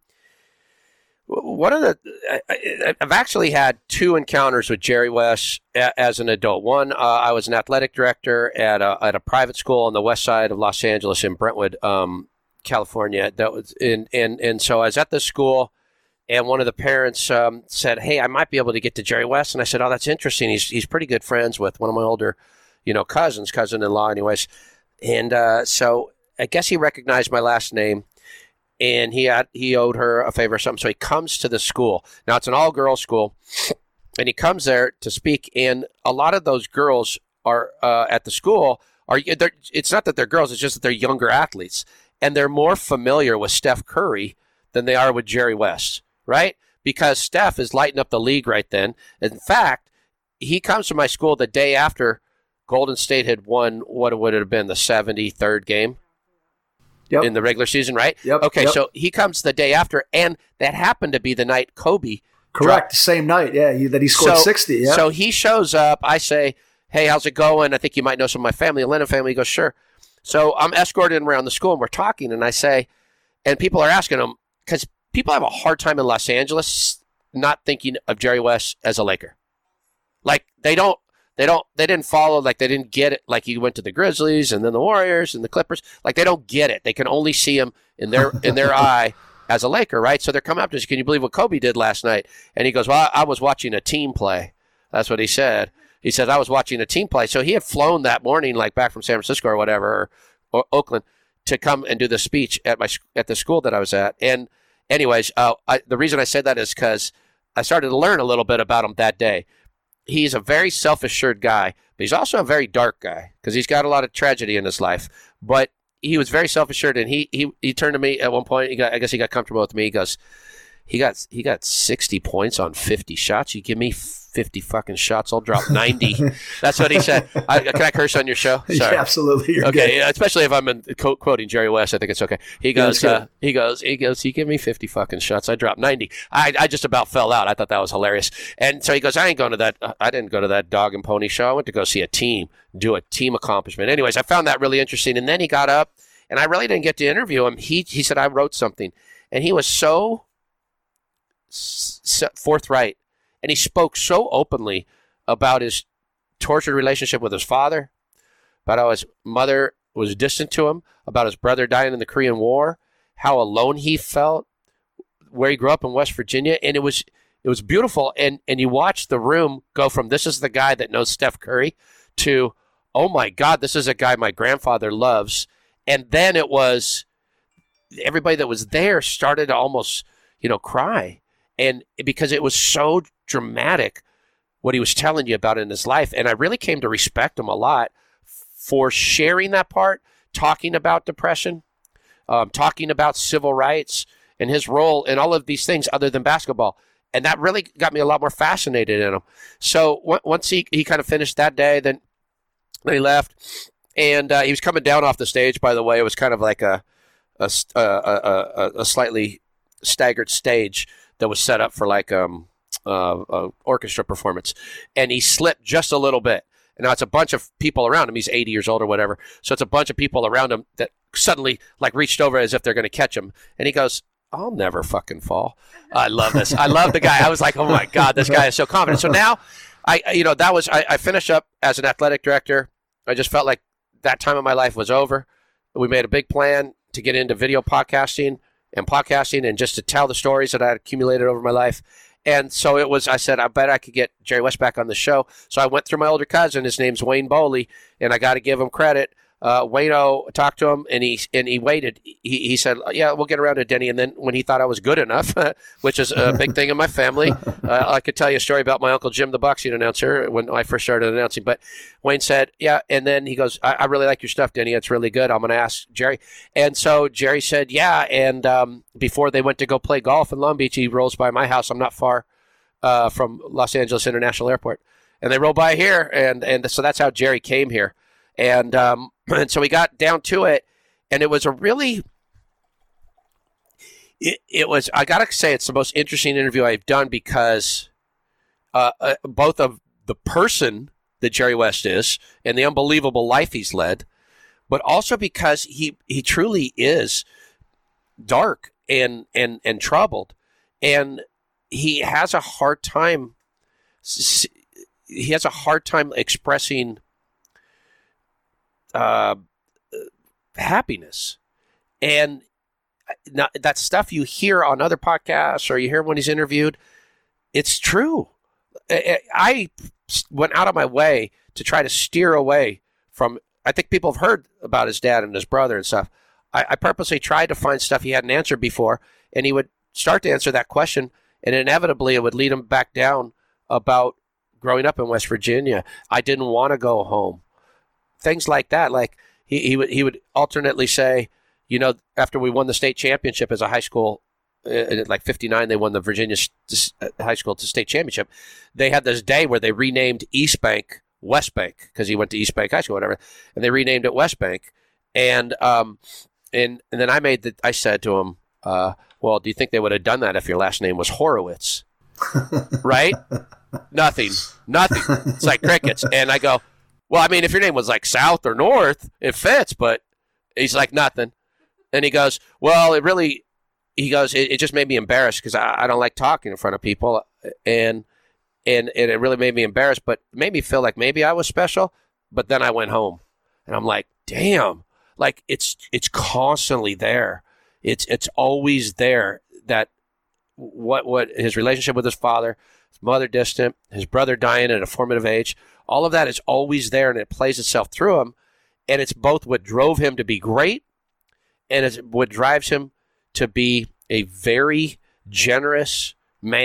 I've actually had 2 encounters with Jerry West as an adult. One, I was an athletic director at a private school on the west side of Los Angeles in Brentwood, California. That was and so I was at the school, and one of the parents said, "Hey, I might be able to get to Jerry West." And I said, "Oh, that's interesting. He's pretty good friends with one of my older cousin-in-law anyways." And so I guess he recognized my last name, and he owed her a favor or something. So he comes to the school. Now, it's an all-girls school, and he comes there to speak, and a lot of those girls are at the school. It's not that they're girls, it's just that they're younger athletes, and they're more familiar with Steph Curry than they are with Jerry West, right? Because Steph is lighting up the league right then. In fact, he comes to my school the day after Golden State had won what would it have been, the 73rd game in the regular season, right? Yep. Okay, so he comes the day after, and that happened to be the night Kobe. Correct, the same night, that he scored 60. Yeah. So he shows up. I say, "Hey, how's it going? I think you might know some of my family, the Lennon family." He goes, "Sure." So I'm escorting him around the school, and we're talking, and I say, and people are asking him, because people have a hard time in Los Angeles not thinking of Jerry West as a Laker. Like, they didn't follow, like they didn't get it. Like he went to the Grizzlies and then the Warriors and the Clippers. Like they don't get it. They can only see him in their eye as a Laker, right? So they're coming up to us, "Can you believe what Kobe did last night?" And he goes, "Well, I was watching a team play." That's what he said. He said, "I was watching a team play." So he had flown that morning, like back from San Francisco or whatever, or Oakland, to come and do the speech at the school that I was at. And anyways, the reason I said that is because I started to learn a little bit about him that day. He's a very self-assured guy, but he's also a very dark guy because he's got a lot of tragedy in his life. But he was very self-assured, and he turned to me at one point. I guess he got comfortable with me. He goes, he got 60 points on 50 shots. You give me 50 fucking shots, I'll drop 90. That's what he said. Can I curse on your show? Sorry. Yeah, absolutely. You're okay, good. especially if I'm quoting Jerry West, I think it's okay. He goes, he goes, you give me 50 fucking shots, I drop 90. I just about fell out. I thought that was hilarious. And so he goes, I didn't go to that dog and pony show. I went to go see a team, do a team accomplishment. Anyways, I found that really interesting. And then he got up, and I really didn't get to interview him. He said, I wrote something. And he was so forthright, and he spoke so openly about his tortured relationship with his father, about how his mother was distant to him, about his brother dying in the Korean War, how alone he felt, where he grew up in West Virginia, and it was beautiful. And you watch the room go from, this is the guy that knows Steph Curry, to, oh my God, this is a guy my grandfather loves. And then it was, everybody that was there started to almost, cry. And because it was so dramatic what he was telling you about in his life. And I really came to respect him a lot for sharing that part, talking about depression, talking about civil rights and his role in all of these things other than basketball. And that really got me a lot more fascinated in him. So once he kind of finished that day, then he left. And he was coming down off the stage, by the way. It was kind of like a slightly staggered stage that was set up for like a orchestra performance, and he slipped just a little bit. And now it's a bunch of people around him. He's 80 years old or whatever, so it's a bunch of people around him that suddenly like reached over as if they're going to catch him. And he goes, "I'll never fucking fall." I love this. I love the guy. I was like, "Oh my God, this guy is so confident." So now, I finished up as an athletic director. I just felt like that time of my life was over. We made a big plan to get into video podcasting and just to tell the stories that I had accumulated over my life. And so I said, I bet I could get Jerry West back on the show. So I went through my older cousin. His name's Wayne Boley, and I got to give him credit. Wayno talked to him, and he waited. He said, "Yeah, we'll get around to Denny." And then when he thought I was good enough, which is a big thing in my family, I could tell you a story about my uncle Jim, the boxing announcer, when I first started announcing. But Wayne said, "Yeah," and then he goes, "I really like your stuff, Denny. It's really good. I'm going to ask Jerry." And so Jerry said, "Yeah." And before they went to go play golf in Long Beach, he rolls by my house. I'm not far from Los Angeles International Airport, and they roll by here, and so that's how Jerry came here. And so we got down to it, and it was a really, it was, I got to say, it's the most interesting interview I've done because both of the person that Jerry West is and the unbelievable life he's led, but also because he truly is dark and troubled, and he has a hard time expressing happiness. And now, that stuff you hear on other podcasts or you hear when he's interviewed, it's true. I went out of my way to try to steer away from, I think people have heard about his dad and his brother and stuff. I purposely tried to find stuff he hadn't answered before, and he would start to answer that question, and inevitably it would lead him back down about growing up in West Virginia. I didn't want to go home. Things like that. Like he would alternately say, after we won the state championship as a high school, in like 59, they won the Virginia high school to state championship. They had this day where they renamed East Bank West Bank because he went to East Bank High School, whatever, and they renamed it West Bank. And then I said to him, well, do you think they would have done that if your last name was Horowitz? Right? Nothing. It's like crickets. And I go, well, I mean, if your name was like South or North, it fits, but he's like, nothing. And he goes, well, it just made me embarrassed because I don't like talking in front of people. And it really made me embarrassed, but it made me feel like maybe I was special. But then I went home and I'm like, damn, like it's constantly there. It's always there, that what his relationship with his father, his mother distant, his brother dying at a formative age, all of that is always there, and it plays itself through him. And it's both what drove him to be great, and it's what drives him to be a very generous man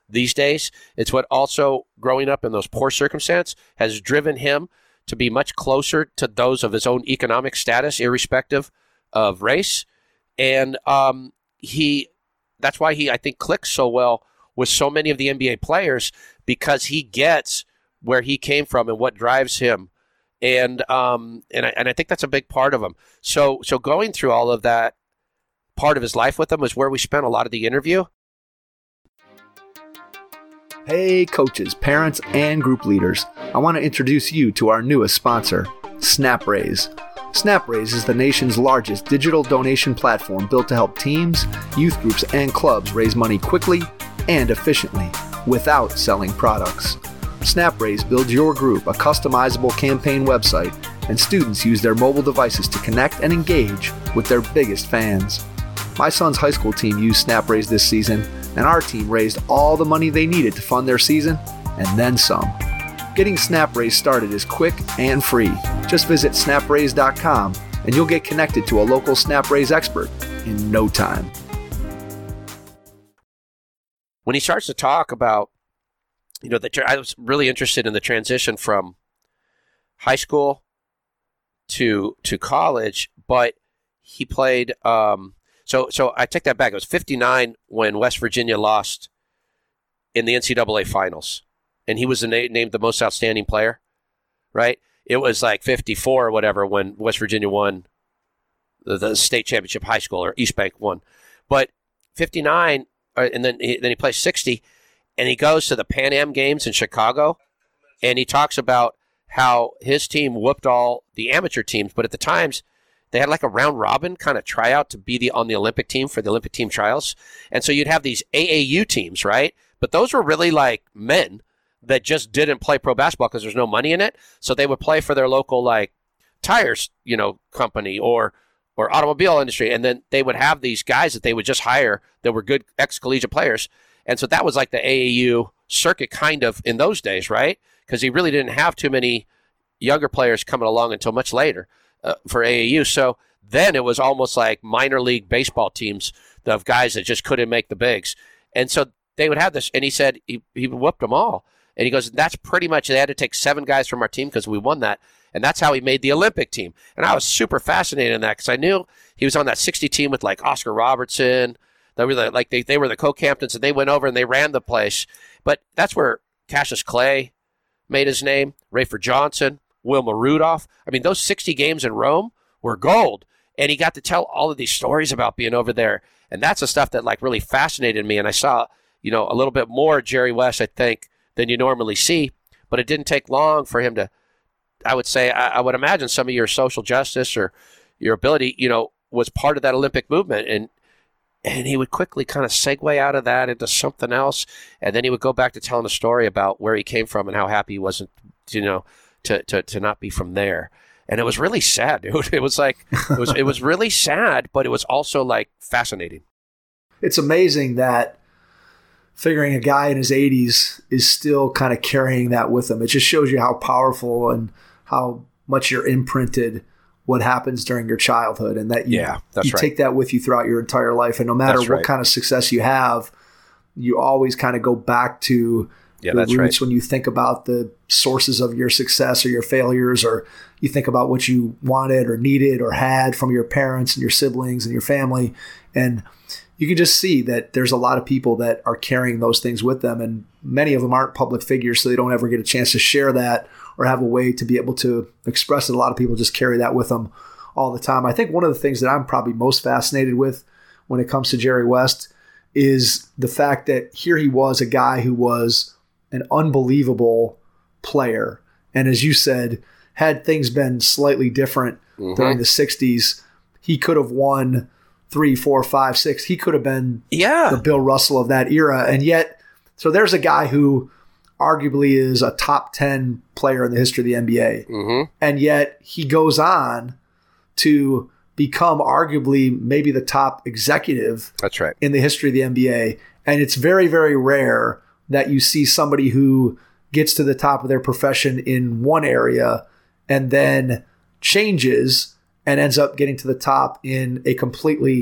these days. It's what also growing up in those poor circumstances has driven him to be much closer to those of his own economic status, irrespective of race. And that's why he, I think, clicks so well with so many of the NBA players, because he gets where he came from and what drives him. And I think that's a big part of him. So going through all of that part of his life with him was where we spent a lot of the interview. Hey coaches, parents, and group leaders. I want to introduce you to our newest sponsor, SnapRaise. SnapRaise is the nation's largest digital donation platform built to help teams, youth groups, and clubs raise money quickly and efficiently without selling products. SnapRaise builds your group a customizable campaign website, and students use their mobile devices to connect and engage with their biggest fans. My son's high school team used SnapRaise this season, and our team raised all the money they needed to fund their season, and then some. Getting SnapRaise started is quick and free. Just visit snapraise.com and you'll get connected to a local SnapRaise expert in no time. When he starts to talk about, I was really interested in the transition from high school to college, but he played. So I take that back. It was 59 when West Virginia lost in the NCAA finals, and he was named the most outstanding player, right? It was like 54 or whatever when West Virginia won the state championship high school, or East Bank won. But 59, and then he plays 60, and he goes to the Pan Am Games in Chicago, and he talks about how his team whooped all the amateur teams, but at the times, they had like a round robin kind of tryout to be on the Olympic team for the Olympic team trials. And so you'd have these AAU teams, right? But those were really like men that just didn't play pro basketball because there's no money in it. So they would play for their local like tires, company or automobile industry. And then they would have these guys that they would just hire that were good ex-collegiate players. And so that was like the AAU circuit kind of in those days, right? Because he really didn't have too many younger players coming along until much later. For AAU. So then it was almost like minor league baseball teams of guys that just couldn't make the bigs. And so they would have this, and he said he whooped them all. And he goes, that's pretty much, they had to take 7 guys from our team because we won that. And that's how he made the Olympic team. And I was super fascinated in that because I knew he was on that 60 team with like Oscar Robertson. They were they were the co-captains, and they went over and they ran the place. But that's where Cassius Clay made his name, Rayford Johnson, Wilma Rudolph. I mean, those 60 games in Rome were gold. And he got to tell all of these stories about being over there. And that's the stuff that like really fascinated me. And I saw, a little bit more Jerry West, I think, than you normally see. But it didn't take long for him to, I would say, I would imagine some of your social justice or your ability, was part of that Olympic movement. And he would quickly kind of segue out of that into something else. And then he would go back to telling a story about where he came from and how happy he wasn't, to not be from there. And it was really sad, dude. It was like, it was really sad, but it was also like fascinating. It's amazing that figuring a guy in his 80s is still kind of carrying that with him. It just shows you how powerful and how much you're imprinted what happens during your childhood, and that you take that with you throughout your entire life. And no matter what kind of success you have, you always kind of go back to the roots when you think about the sources of your success or your failures, or you think about what you wanted or needed or had from your parents and your siblings and your family. And you can just see that there's a lot of people that are carrying those things with them. And many of them aren't public figures, so they don't ever get a chance to share that or have a way to be able to express it. A lot of people just carry that with them all the time. I think one of the things that I'm probably most fascinated with when it comes to Jerry West is the fact that here he was, a guy who was an unbelievable player. And as you said, had things been slightly different during the 60s, he could have won 3, 4, 5, 6. He could have been the Bill Russell of that era. And yet, so there's a guy who arguably is a top 10 player in the history of the NBA. And yet he goes on to become arguably maybe the top executive in the history of the NBA. And it's very, very rare that you see somebody who gets to the top of their profession in one area and then changes and ends up getting to the top in a completely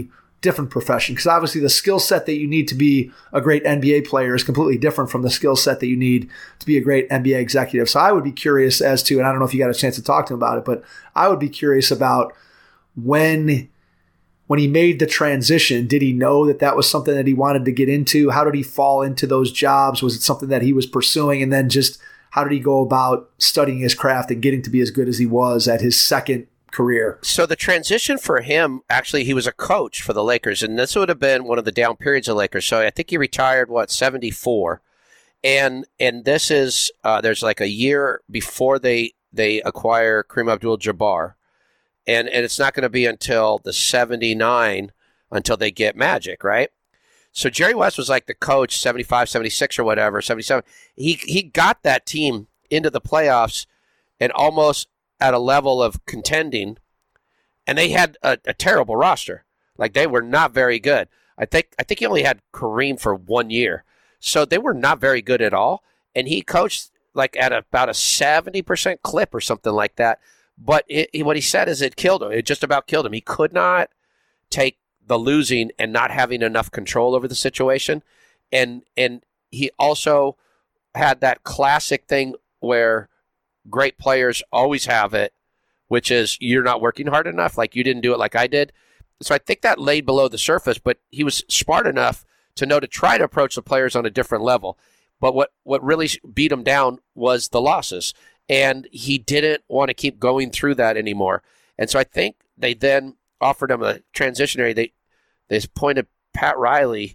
different profession, because obviously the skill set that you need to be a great NBA player is completely different from the skill set that you need to be a great NBA executive. So I would be curious as to, and I don't know if you got a chance to talk to him about it, but I would be curious about when he made the transition, did he know that that was something that he wanted to get into? How did he fall into those jobs? Was it something that he was pursuing? And then just how did he go about studying his craft and getting to be as good as he was at his second career? So the transition for him, actually, he was a coach for the Lakers, and this would have been one of the down periods of Lakers. So I think he retired, 74? And this is, there's like a year before they acquire Kareem Abdul-Jabbar. And it's not going to be until the 79 until they get Magic, right? So Jerry West was like the coach, 75, 76 or whatever, 77. He got that team into the playoffs and almost at a level of contending, and they had a terrible roster. Like, they were not very good. I think he only had Kareem for 1 year. So they were not very good at all. And he coached like at about a 70% clip or something like that. But what he said is it killed him. It just about killed him. He could not take the losing and not having enough control over the situation. And he also had that classic thing where great players always have it, which is you're not working hard enough. Like, you didn't do it like I did. So I think that laid below the surface, but he was smart enough to know to try to approach the players on a different level. But what really beat him down was the losses. And he didn't want to keep going through that anymore. And so I think they then offered him a transitionary. They appointed Pat Riley.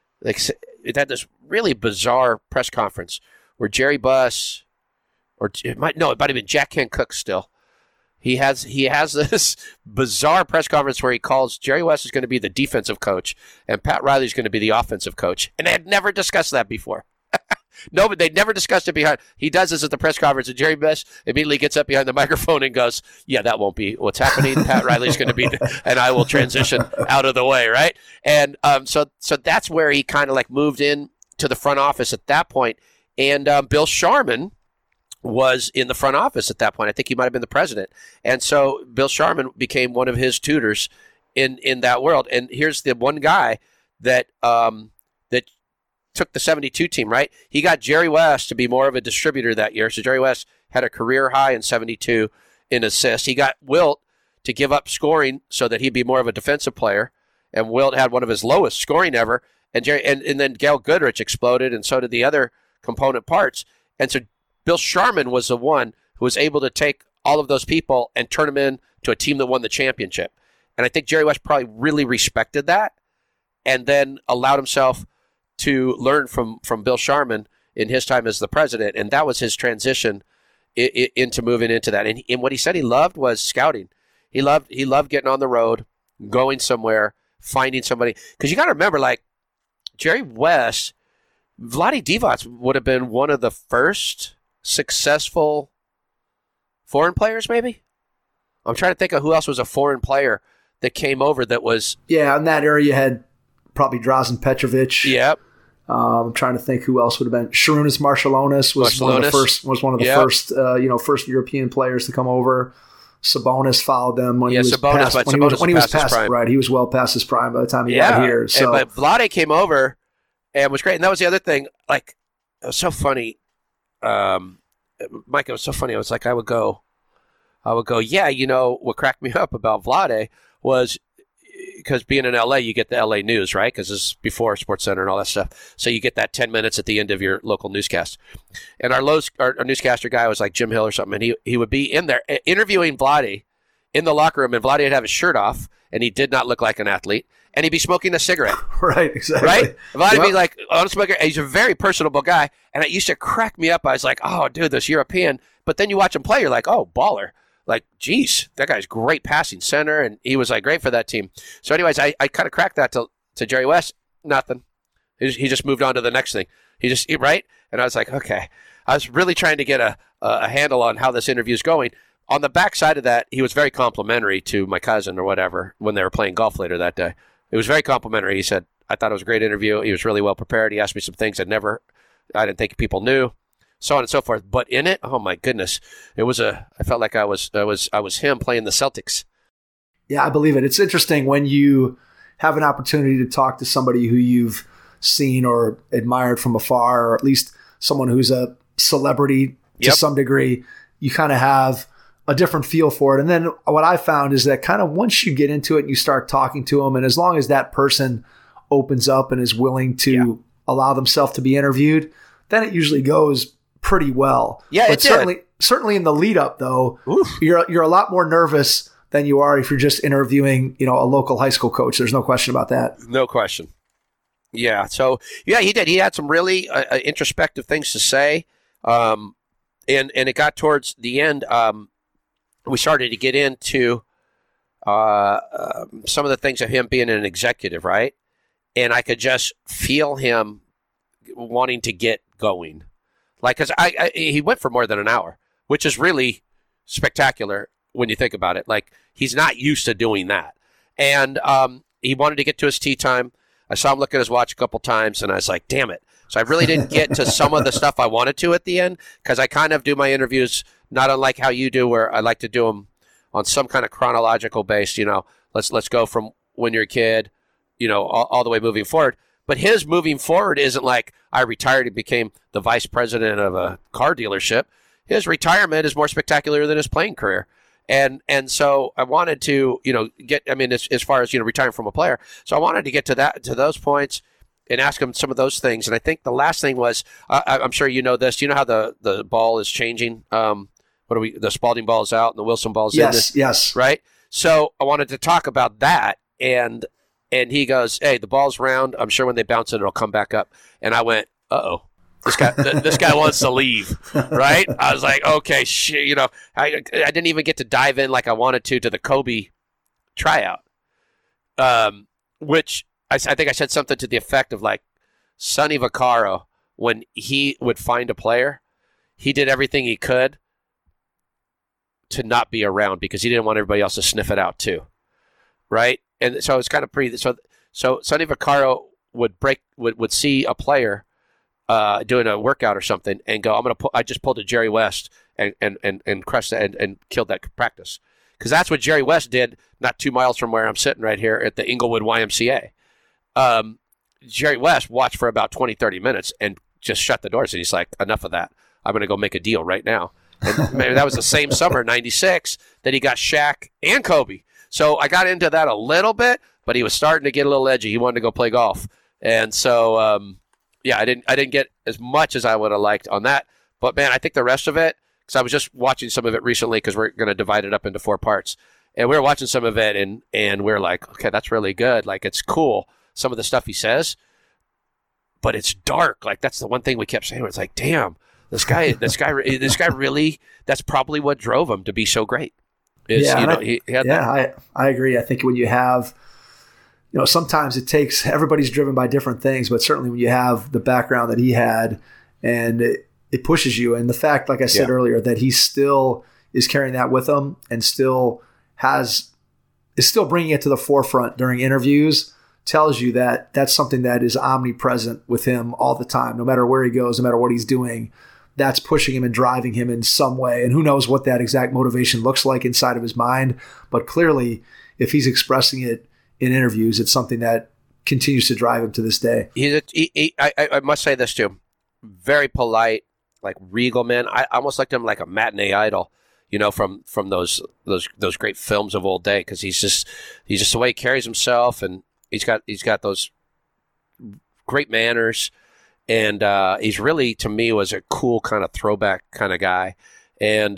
It had this really bizarre press conference where Jerry Buss, it might have been Jack Kent Cooke still. He has this bizarre press conference where he calls Jerry West is going to be the defensive coach and Pat Riley is going to be the offensive coach. And they had never discussed that before. No, but they never discussed it behind. He does this at the press conference, and Jerry Buss immediately gets up behind the microphone and goes, "Yeah, that won't be what's happening. Pat Riley's going to be, and I will transition out of the way, right?" And so that's where he kind of like moved in to the front office at that point. And Bill Sharman was in the front office at that point. I think he might have been the president. And so Bill Sharman became one of his tutors in that world. And here's the one guy that took the 72 team, right? He got Jerry West to be more of a distributor that year. So Jerry West had a career high in 72 in assists. He got Wilt to give up scoring so that he'd be more of a defensive player. And Wilt had one of his lowest scoring ever. And then Gail Goodrich exploded, and so did the other component parts. And so Bill Sharman was the one who was able to take all of those people and turn them into a team that won the championship. And I think Jerry West probably really respected that and then allowed himself to learn from Bill Sharman in his time as the president, and that was his transition into moving into that. And what he said he loved was scouting. He loved getting on the road, going somewhere, finding somebody. Because you got to remember, like, Jerry West, Vlade Divac would have been one of the first successful foreign players, maybe? I'm trying to think of who else was a foreign player that came over that was... Yeah, in that era you had probably Drazen Petrovic. Yep. I'm trying to think who else would have been. Sharunas Marciulionis was one of the first first European players to come over. Sabonis followed them when he was past prime. Right, he was well past his prime by the time he got here. So, but Vlade came over and was great, and that was the other thing. Like, it was so funny, Mike. It was so funny. I was like, I would go. Yeah, what cracked me up about Vlade was, because being in LA, you get the LA news, right? Because this is before SportsCenter and all that stuff. So you get that 10 minutes at the end of your local newscast. And our newscaster guy was like Jim Hill or something, and he would be in there interviewing Vlade in the locker room, and Vlade would have his shirt off, and he did not look like an athlete, and he'd be smoking a cigarette. Right, exactly. Right? Vlade would be like, I'm smoking. He's a very personable guy, and it used to crack me up. I was like, oh, dude, this European. But then you watch him play, you're like, oh, baller. Like, geez, that guy's great passing center, and he was like great for that team. So anyways, I kind of cracked that to Jerry West. Nothing. He just moved on to the next thing. Right? And I was like, okay. I was really trying to get a handle on how this interview is going. On the back side of that, he was very complimentary to my cousin or whatever when they were playing golf later that day. It was very complimentary. He said, I thought it was a great interview. He was really well prepared. He asked me some things I didn't think people knew. So on and so forth. But in it, oh my goodness, I felt like I was him playing the Celtics. Yeah, I believe it. It's interesting when you have an opportunity to talk to somebody who you've seen or admired from afar, or at least someone who's a celebrity to some degree, you kind of have a different feel for it. And then what I found is that kind of once you get into it and you start talking to them, and as long as that person opens up and is willing to allow themselves to be interviewed, then it usually goes pretty well. Yeah, but certainly in the lead up though, you're a lot more nervous than you are if you're just interviewing, a local high school coach. There's no question about that. No question. Yeah. So he did. He had some really introspective things to say. And it got towards the end. We started to get into some of the things of him being an executive, right? And I could just feel him wanting to get going. Like, because he went for more than an hour, which is really spectacular when you think about it. Like, he's not used to doing that. And he wanted to get to his tee time. I saw him look at his watch a couple times, and I was like, damn it. So I really didn't get to some of the stuff I wanted to at the end, because I kind of do my interviews not unlike how you do, where I like to do them on some kind of chronological base. Let's go from when you're a kid, all the way moving forward. But his moving forward isn't like I retired and became the vice president of a car dealership. His retirement is more spectacular than his playing career. And so I wanted to, as far as, retiring from a player. So I wanted to get to those points and ask him some of those things. And I think the last thing was, I'm sure you know this. Do you know how the ball is changing? The Spalding ball is out and the Wilson ball is in. Yes. Right? So I wanted to talk about that. And he goes, hey, the ball's round. I'm sure when they bounce it, it'll come back up. And I went, uh-oh. This guy wants to leave, right? I was like, okay, shit, I didn't even get to dive in like I wanted to the Kobe tryout, which I think I said something to the effect of like Sonny Vaccaro, when he would find a player, he did everything he could to not be around because he didn't want everybody else to sniff it out too, right? And so it's kind of so Sonny Vaccaro would see a player doing a workout or something and go, I just pulled a Jerry West and crushed that and killed that practice. Because that's what Jerry West did not 2 miles from where I'm sitting right here at the Inglewood YMCA. Jerry West watched for about 20, 30 minutes and just shut the doors. And he's like, enough of that. I'm going to go make a deal right now. And maybe that was the same summer, 96, that he got Shaq and Kobe. So I got into that a little bit, but he was starting to get a little edgy. He wanted to go play golf. And so, I didn't get as much as I would have liked on that. But, man, I think the rest of it, because I was just watching some of it recently because we're going to divide it up into 4 parts. And we were watching some of it, and we we're like, okay, that's really good. Like, it's cool, some of the stuff he says, but it's dark. Like, that's the one thing we kept saying. It's like, damn, this guy really, that's probably what drove him to be so great. He had that. I agree. I think when you have, sometimes it takes, everybody's driven by different things, but certainly when you have the background that he had, and it pushes you. And the fact, like I said earlier, that he still is carrying that with him and is still bringing it to the forefront during interviews tells you that that's something that is omnipresent with him all the time, no matter where he goes, no matter what he's doing. That's pushing him and driving him in some way. And who knows what that exact motivation looks like inside of his mind. But clearly, if he's expressing it in interviews, it's something that continues to drive him to this day. I must say this too. Very polite, like regal man. I almost liked him like a matinee idol, from those great films of old day, because he's just the way he carries himself, and he's got those great manners. And he's really, to me, was a cool kind of throwback kind of guy. And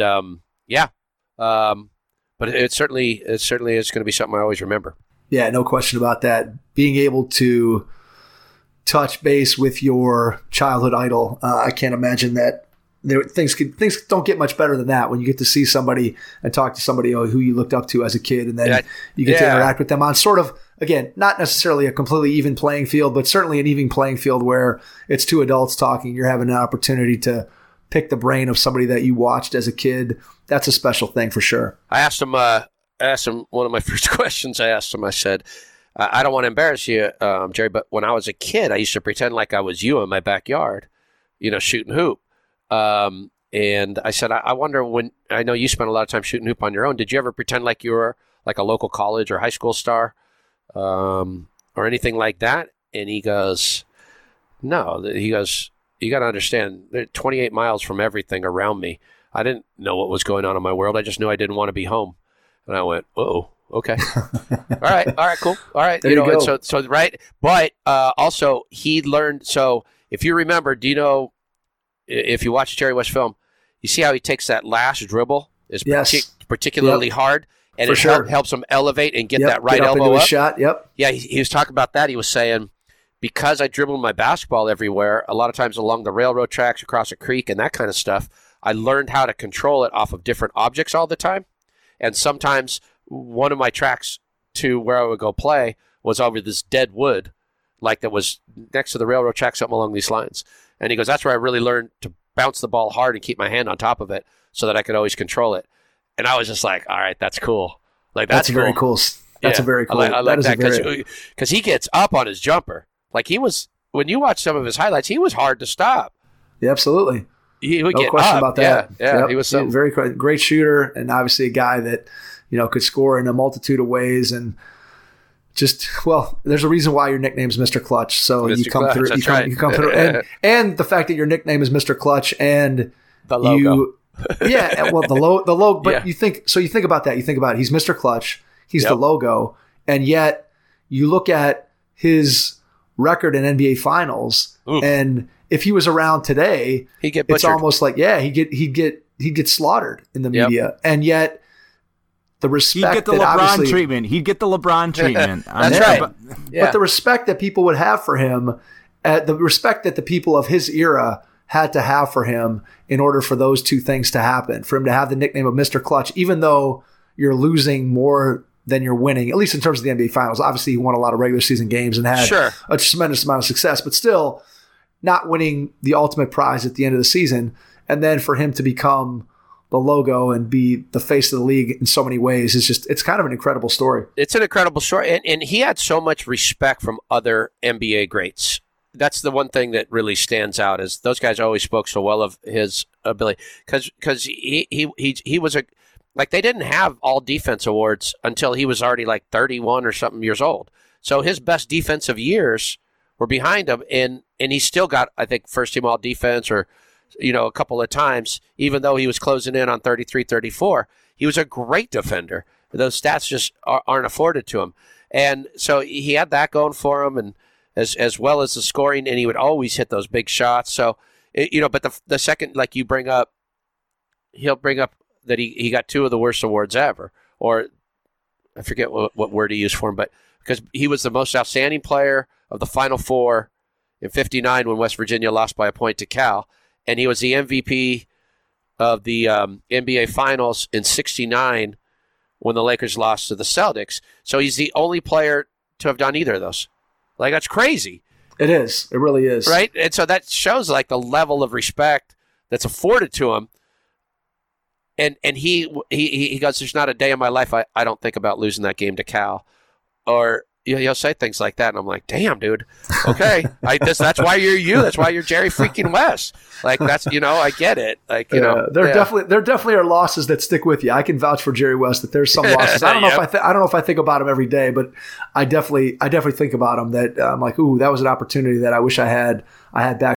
but it certainly is going to be something I always remember. Yeah, no question about that. Being able to touch base with your childhood idol, I can't imagine that things don't get much better than that when you get to see somebody and talk to somebody who you looked up to as a kid, and then you get to interact with them on sort of, again, not necessarily a completely even playing field, but certainly an even playing field where it's 2 adults talking. You're having an opportunity to pick the brain of somebody that you watched as a kid. That's a special thing for sure. I asked him one of my first questions. I said, I don't want to embarrass you, Jerry, but when I was a kid, I used to pretend like I was you in my backyard, shooting hoop. And I said, I wonder, when I know you spent a lot of time shooting hoop on your own, did you ever pretend like you were like a local college or high school star? or anything like that? And he goes, no. He goes, you got to understand, they're 28 miles from everything around me. I didn't know what was going on in my world. I just knew I didn't want to be home. And I went, oh, okay. All right, cool. All right. There you go. And so right. But also he learned, so if you remember, do you know, if you watch Jerry West film, you see how he takes that last dribble is particularly hard, and it helps him elevate and get that right elbow into up. His shot. Yep. Yeah, he was talking about that. He was saying, because I dribbled my basketball everywhere, a lot of times along the railroad tracks, across a creek, and that kind of stuff, I learned how to control it off of different objects all the time. And sometimes one of my tracks to where I would go play was over this dead wood, like that was next to the railroad track, something along these lines. And he goes, that's where I really learned to bounce the ball hard and keep my hand on top of it so that I could always control it. And I was just like, all right, that's cool. Like that's very cool. That's a very cool. I like that because he gets up on his jumper. Like he was, when you watch some of his highlights, he was hard to stop. Yeah, absolutely. He would no get question up. about that. Yeah, yep. He was very great shooter, and obviously a guy that could score in a multitude of ways. And just there's a reason why your nickname is Mr. Clutch. So Mr. you come Clutch, through. You come through, and the fact that your nickname is Mr. Clutch and the logo. The logo. But you think about that. You think about it. He's Mr. Clutch. He's the logo, and yet you look at his record in NBA Finals, and if he was around today, he'd get butchered. It's almost like he'd get slaughtered in the media, and yet the respect he'd get the LeBron treatment. He'd get the LeBron treatment. That's right. But the respect that people would have for him, the respect that the people of his era had to have for him in order for those two things to happen, for him to have the nickname of Mr. Clutch, even though you're losing more than you're winning, at least in terms of the NBA Finals. Obviously, he won a lot of regular season games and had a tremendous amount of success, but still not winning the ultimate prize at the end of the season. And then for him to become the logo and be the face of the league in so many ways it's kind of an incredible story. It's an incredible story. And he had so much respect from other NBA greats. That's the one thing that really stands out, is those guys always spoke so well of his ability, because he was they didn't have all defense awards until he was already like 31 or something years old. So his best defensive years were behind him, and he still got, I think, first team all defense or a couple of times, even though he was closing in on 33, 34. He was a great defender. Those stats just aren't afforded to him. And so he had that going for him, and as well as the scoring, and he would always hit those big shots. So, but the second, like you bring up, he'll bring up that he got two of the worst awards ever, or I forget what word he used for him, but because he was the most outstanding player of the Final Four in '59 when West Virginia lost by a point to Cal, and he was the MVP of the NBA Finals in '69 when the Lakers lost to the Celtics. So he's the only player to have done either of those. Like, that's crazy. It is. It really is. Right? And so that shows like the level of respect that's afforded to him. And he goes, there's not a day in my life I don't think about losing that game to Cal. Or he'll say things like that, and I'm like, damn, dude. Okay. That's why you're you. That's why you're Jerry freaking West. Like, that's, I get it. Like, there definitely are losses that stick with you. I can vouch for Jerry West that there's some losses. I don't know I don't know if I think about them every day, but I definitely think about them that I'm like, ooh, that was an opportunity that I wish I had back.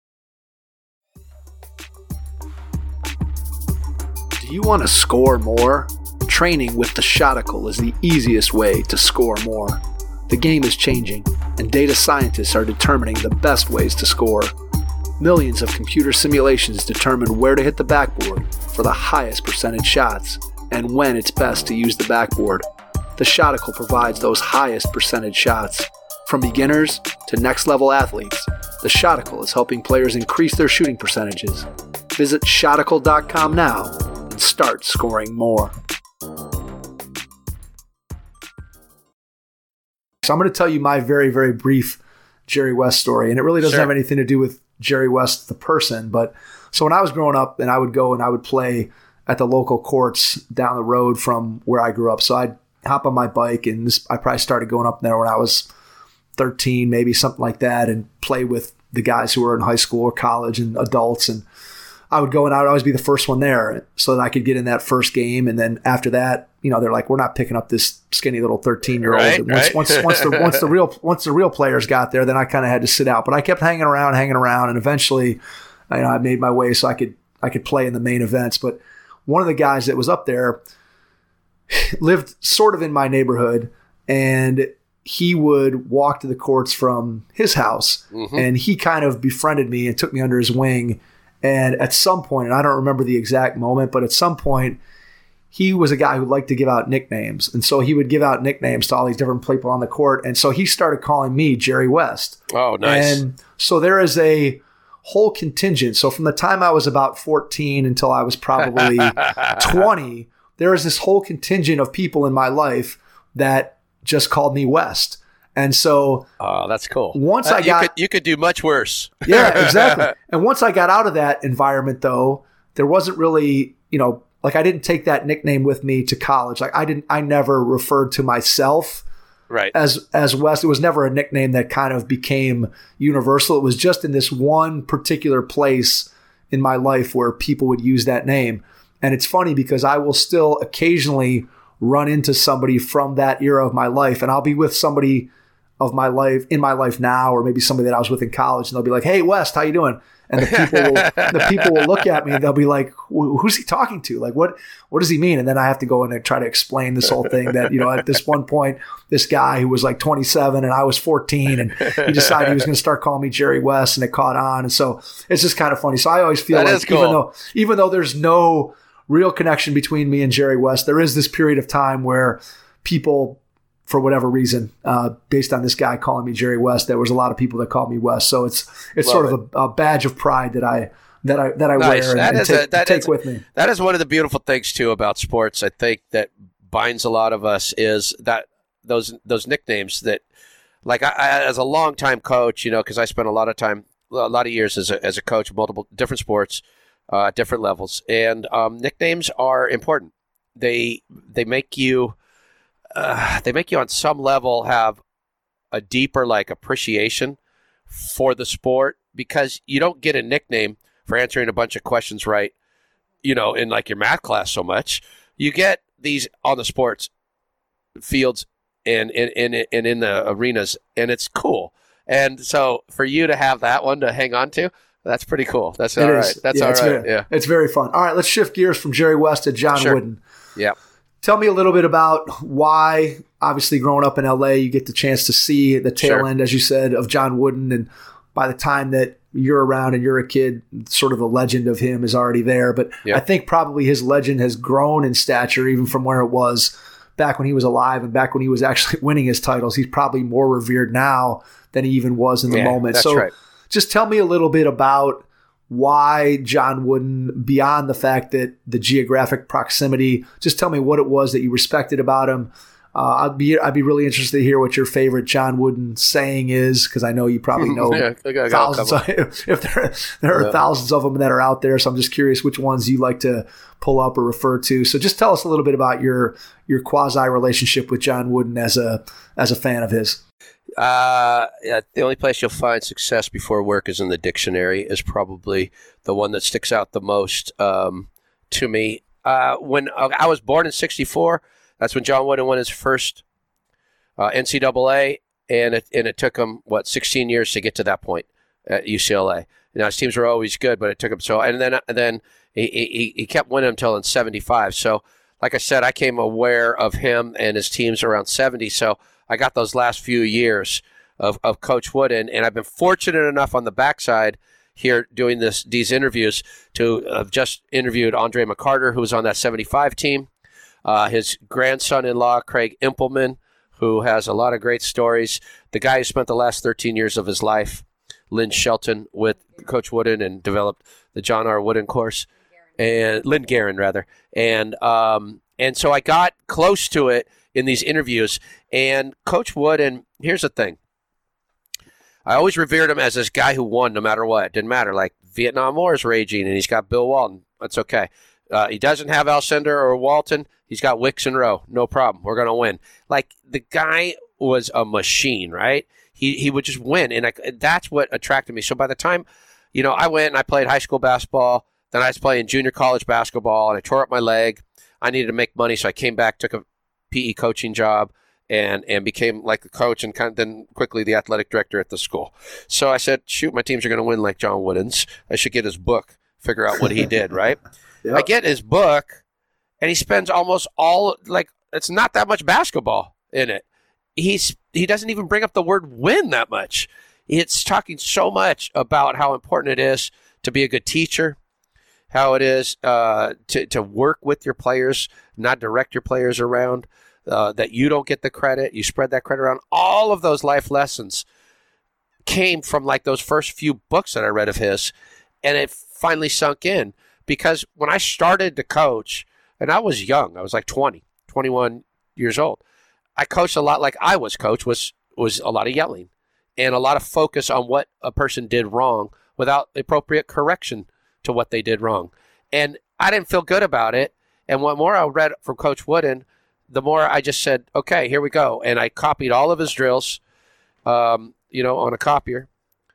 Do you want to score more? Training with the Shoticle is the easiest way to score more. The game is changing, and data scientists are determining the best ways to score. Millions of computer simulations determine where to hit the backboard for the highest percentage shots and when it's best to use the backboard. The Shoticle provides those highest percentage shots. From beginners to next-level athletes, the Shoticle is helping players increase their shooting percentages. Visit Shoticle.com now and start scoring more. So I'm going to tell you my very, very brief Jerry West story, and it really doesn't have anything to do with Jerry West, the person. But so when I was growing up, and I would go and I would play at the local courts down the road from where I grew up. So I'd hop on my bike, and I probably started going up there when I was 13, maybe something like that, and play with the guys who were in high school or college and adults. And I would go and I would always be the first one there so that I could get in that first game. And then after that, they're like, we're not picking up this skinny little 13-year-old. Right. Once the real players got there, then I kind of had to sit out. But I kept hanging around, and eventually, I made my way so I could play in the main events. But one of the guys that was up there lived sort of in my neighborhood, and he would walk to the courts from his house, and he kind of befriended me and took me under his wing. And at some point, and I don't remember the exact moment, but at some point, he was a guy who liked to give out nicknames. And so he would give out nicknames to all these different people on the court. And so he started calling me Jerry West. Oh, nice. And so there is a whole contingent. So from the time I was about 14 until I was probably 20, there is this whole contingent of people in my life that just called me West. And so, that's cool. Once you could do much worse. Yeah, exactly. And once I got out of that environment, though, there wasn't really, like I didn't take that nickname with me to college. Like I never referred to myself right as West. It was never a nickname that kind of became universal. It was just in this one particular place in my life where people would use that name. And it's funny because I will still occasionally run into somebody from that era of my life, and I'll be with somebody of my life in my life now, or maybe somebody that I was with in college, and they'll be like, "Hey, West, how you doing?" And the people will look at me and they'll be like, "Who's he talking to? Like, what does he mean?" And then I have to go in and try to explain this whole thing that, at this one point, this guy who was like 27 and I was 14, and he decided he was going to start calling me Jerry West, and it caught on. And so it's just kind of funny. So I always feel that like cool. even though there's no real connection between me and Jerry West, there is this period of time where people, for whatever reason, based on this guy calling me Jerry West, there was a lot of people that called me West. So it's sort of a badge of pride that I nice. wear and take with me. That is one of the beautiful things too about sports. I think that binds a lot of us is that those nicknames that, like I as a longtime coach, because I spent a lot of years as a coach of multiple different sports, different levels, and nicknames are important. They make you. They make you on some level have a deeper appreciation for the sport, because you don't get a nickname for answering a bunch of questions right, in your math class so much. You get these on the sports fields and in the arenas, and it's cool. And so for you to have that one to hang on to, that's pretty cool. That's all right. That's all right. It's very fun. All right, let's shift gears from Jerry West to John Wooden. Yeah. Tell me a little bit about why, obviously growing up in LA, you get the chance to see the tail end, as you said, of John Wooden. And by the time that you're around and you're a kid, sort of the legend of him is already there. But I think probably his legend has grown in stature even from where it was back when he was alive and back when he was actually winning his titles. He's probably more revered now than he even was in the moment. That's so right. Just tell me a little bit about why John Wooden, beyond the fact that the geographic proximity, just tell me what it was that you respected about him. I'd be really interested to hear what your favorite John Wooden saying is, because I know you probably know thousands. If there are thousands of them that are out there, so I'm just curious which ones you like to pull up or refer to. So just tell us a little bit about your quasi relationship with John Wooden as a fan of his. The only place you'll find success before work is in the dictionary is probably the one that sticks out the most to me. When I was born in '64, that's when John Wooden won his first NCAA, and it took him 16 years to get to that point at UCLA. Now his teams were always good, but it took him so. And then he kept winning until in '75. So, like I said, I came aware of him and his teams around '70. So I got those last few years of Coach Wooden, and I've been fortunate enough on the backside here doing these interviews to have just interviewed Andre McCarter, who was on that '75 team. His grandson-in-law, Craig Impelman, who has a lot of great stories. The guy who spent the last 13 years of his life, Lynn Shelton, with Coach Wooden and developed the John R. Wooden course, and Lynn Guerin, rather. And so I got close to it in these interviews. And Coach Wooden, here's the thing. I always revered him as this guy who won no matter what. It didn't matter. Like, Vietnam War is raging, and he's got Bill Walton. That's okay. He doesn't have Alcindor or Walton. He's got Wicks and Rowe. No problem. We're going to win. Like, the guy was a machine, right? He would just win, and that's what attracted me. So by the time, I went and I played high school basketball, and I was playing junior college basketball, and I tore up my leg. I needed to make money, so I came back, took a PE coaching job, and became like the coach and kind of then quickly the athletic director at the school. So I said, shoot, my teams are going to win like John Wooden's. I should get his book, figure out what he did, right? Yep. I get his book, and he spends almost all, like, it's not that much basketball in it. He doesn't even bring up the word win that much. It's talking so much about how important it is to be a good teacher, how it is to work with your players, not direct your players around, that you don't get the credit, you spread that credit around. All of those life lessons came from like those first few books that I read of his, and it finally sunk in. Because when I started to coach, and I was young, I was like 20, 21 years old, I coached a lot like I was coached, was a lot of yelling and a lot of focus on what a person did wrong without appropriate correction to what they did wrong. And I didn't feel good about it. And the more I read from Coach Wooden, the more I just said, okay, here we go. And I copied all of his drills, on a copier.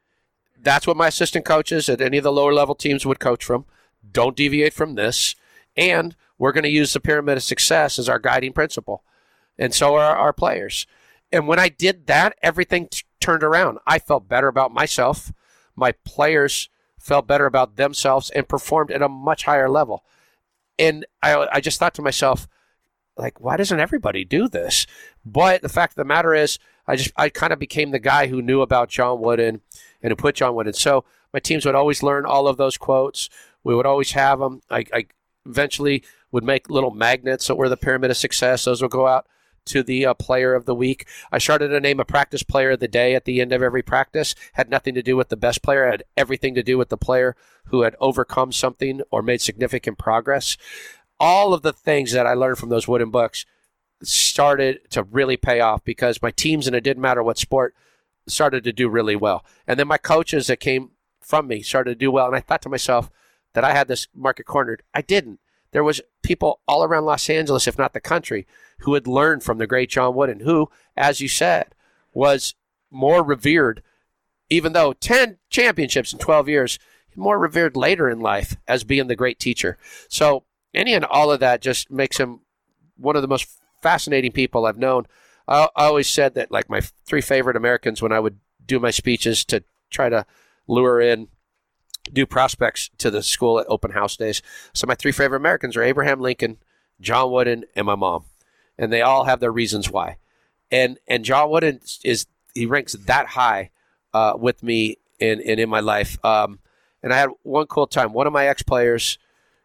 That's what my assistant coaches at any of the lower level teams would coach from. Don't deviate from this. And we're going to use the pyramid of success as our guiding principle. And so are our players. And when I did that, everything turned around. I felt better about myself. My players felt better about themselves and performed at a much higher level. And I just thought to myself, like, why doesn't everybody do this? But the fact of the matter is, I kind of became the guy who knew about John Wooden and who put John Wooden. So my teams would always learn all of those quotes. We would always have them. I eventually would make little magnets that were the pyramid of success. Those would go out to the player of the week. I started to name a practice player of the day at the end of every practice. Had nothing to do with the best player. Had everything to do with the player who had overcome something or made significant progress. All of the things that I learned from those Wooden books started to really pay off because my teams, and it didn't matter what sport, started to do really well. And then my coaches that came from me started to do well. And I thought to myself that I had this market cornered. I didn't. There was people all around Los Angeles, if not the country, who had learned from the great John Wooden, who, as you said, was more revered, even though 10 championships in 12 years, more revered later in life as being the great teacher. So any and all of that just makes him one of the most fascinating people I've known. I always said that, like, my three favorite Americans when I would do my speeches to try to lure in new prospects to the school at open house days. So my three favorite Americans are Abraham Lincoln, John Wooden, and my mom. And they all have their reasons why. And John Wooden he ranks that high with me in my life. And I had one cool time. One of my ex-players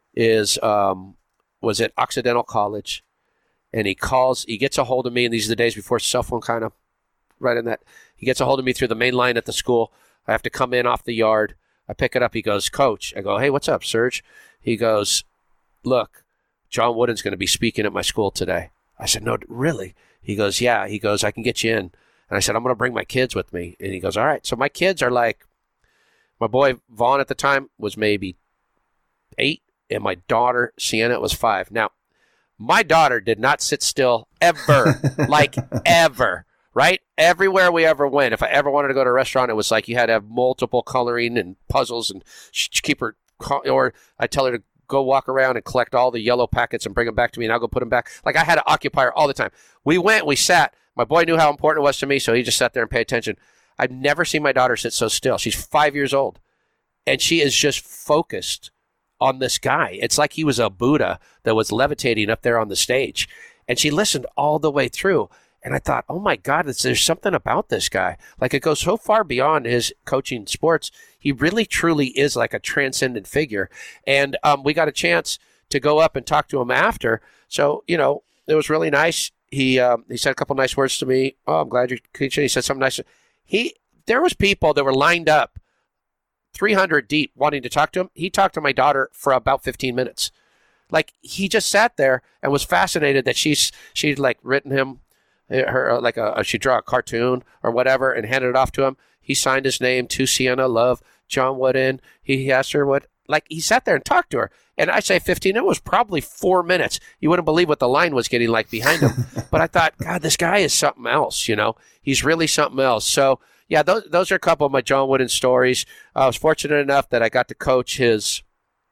was at Occidental College, and he gets a hold of me, and these are the days before cell phone, kind of right in that. He gets a hold of me through the main line at the school. I have to come in off the yard. I pick it up. He goes, Coach. I go, hey, what's up, Serge? He goes, look, John Wooden's going to be speaking at my school today. I said, no, really? He goes, yeah. He goes, I can get you in. And I said, I'm going to bring my kids with me. And he goes, all right. So my kids are like, my boy Vaughn at the time was maybe 8, and my daughter Sienna was 5. Now, my daughter did not sit still ever, like ever, right? Everywhere we ever went, if I ever wanted to go to a restaurant, it was like you had to have multiple coloring and puzzles and keep her, or I tell her to go walk around and collect all the yellow packets and bring them back to me, and I'll go put them back. Like, I had to occupy her all the time. We went, we sat. My boy knew how important it was to me, so he just sat there and paid attention. I've never seen my daughter sit so still. She's 5 years old, and she is just focused on this guy. It's like he was a Buddha that was levitating up there on the stage, and she listened all the way through. And I thought, oh my God, there's something about this guy. Like, it goes so far beyond his coaching sports. He really, truly is like a transcendent figure. And we got a chance to go up and talk to him after. So, it was really nice. He said a couple nice words to me. Oh, I'm glad you're teaching. He said something nice. There was people that were lined up 300 deep wanting to talk to him. He talked to my daughter for about 15 minutes. Like, he just sat there and was fascinated that she'd like written him she'd draw a cartoon or whatever and handed it off to him. He signed his name to Sienna Love, John Wooden. He asked her he sat there and talked to her. And I say 15, it was probably 4 minutes. You wouldn't believe what the line was getting like behind him. But I thought, God, this guy is something else, He's really something else. So, yeah, those are a couple of my John Wooden stories. I was fortunate enough that I got to coach his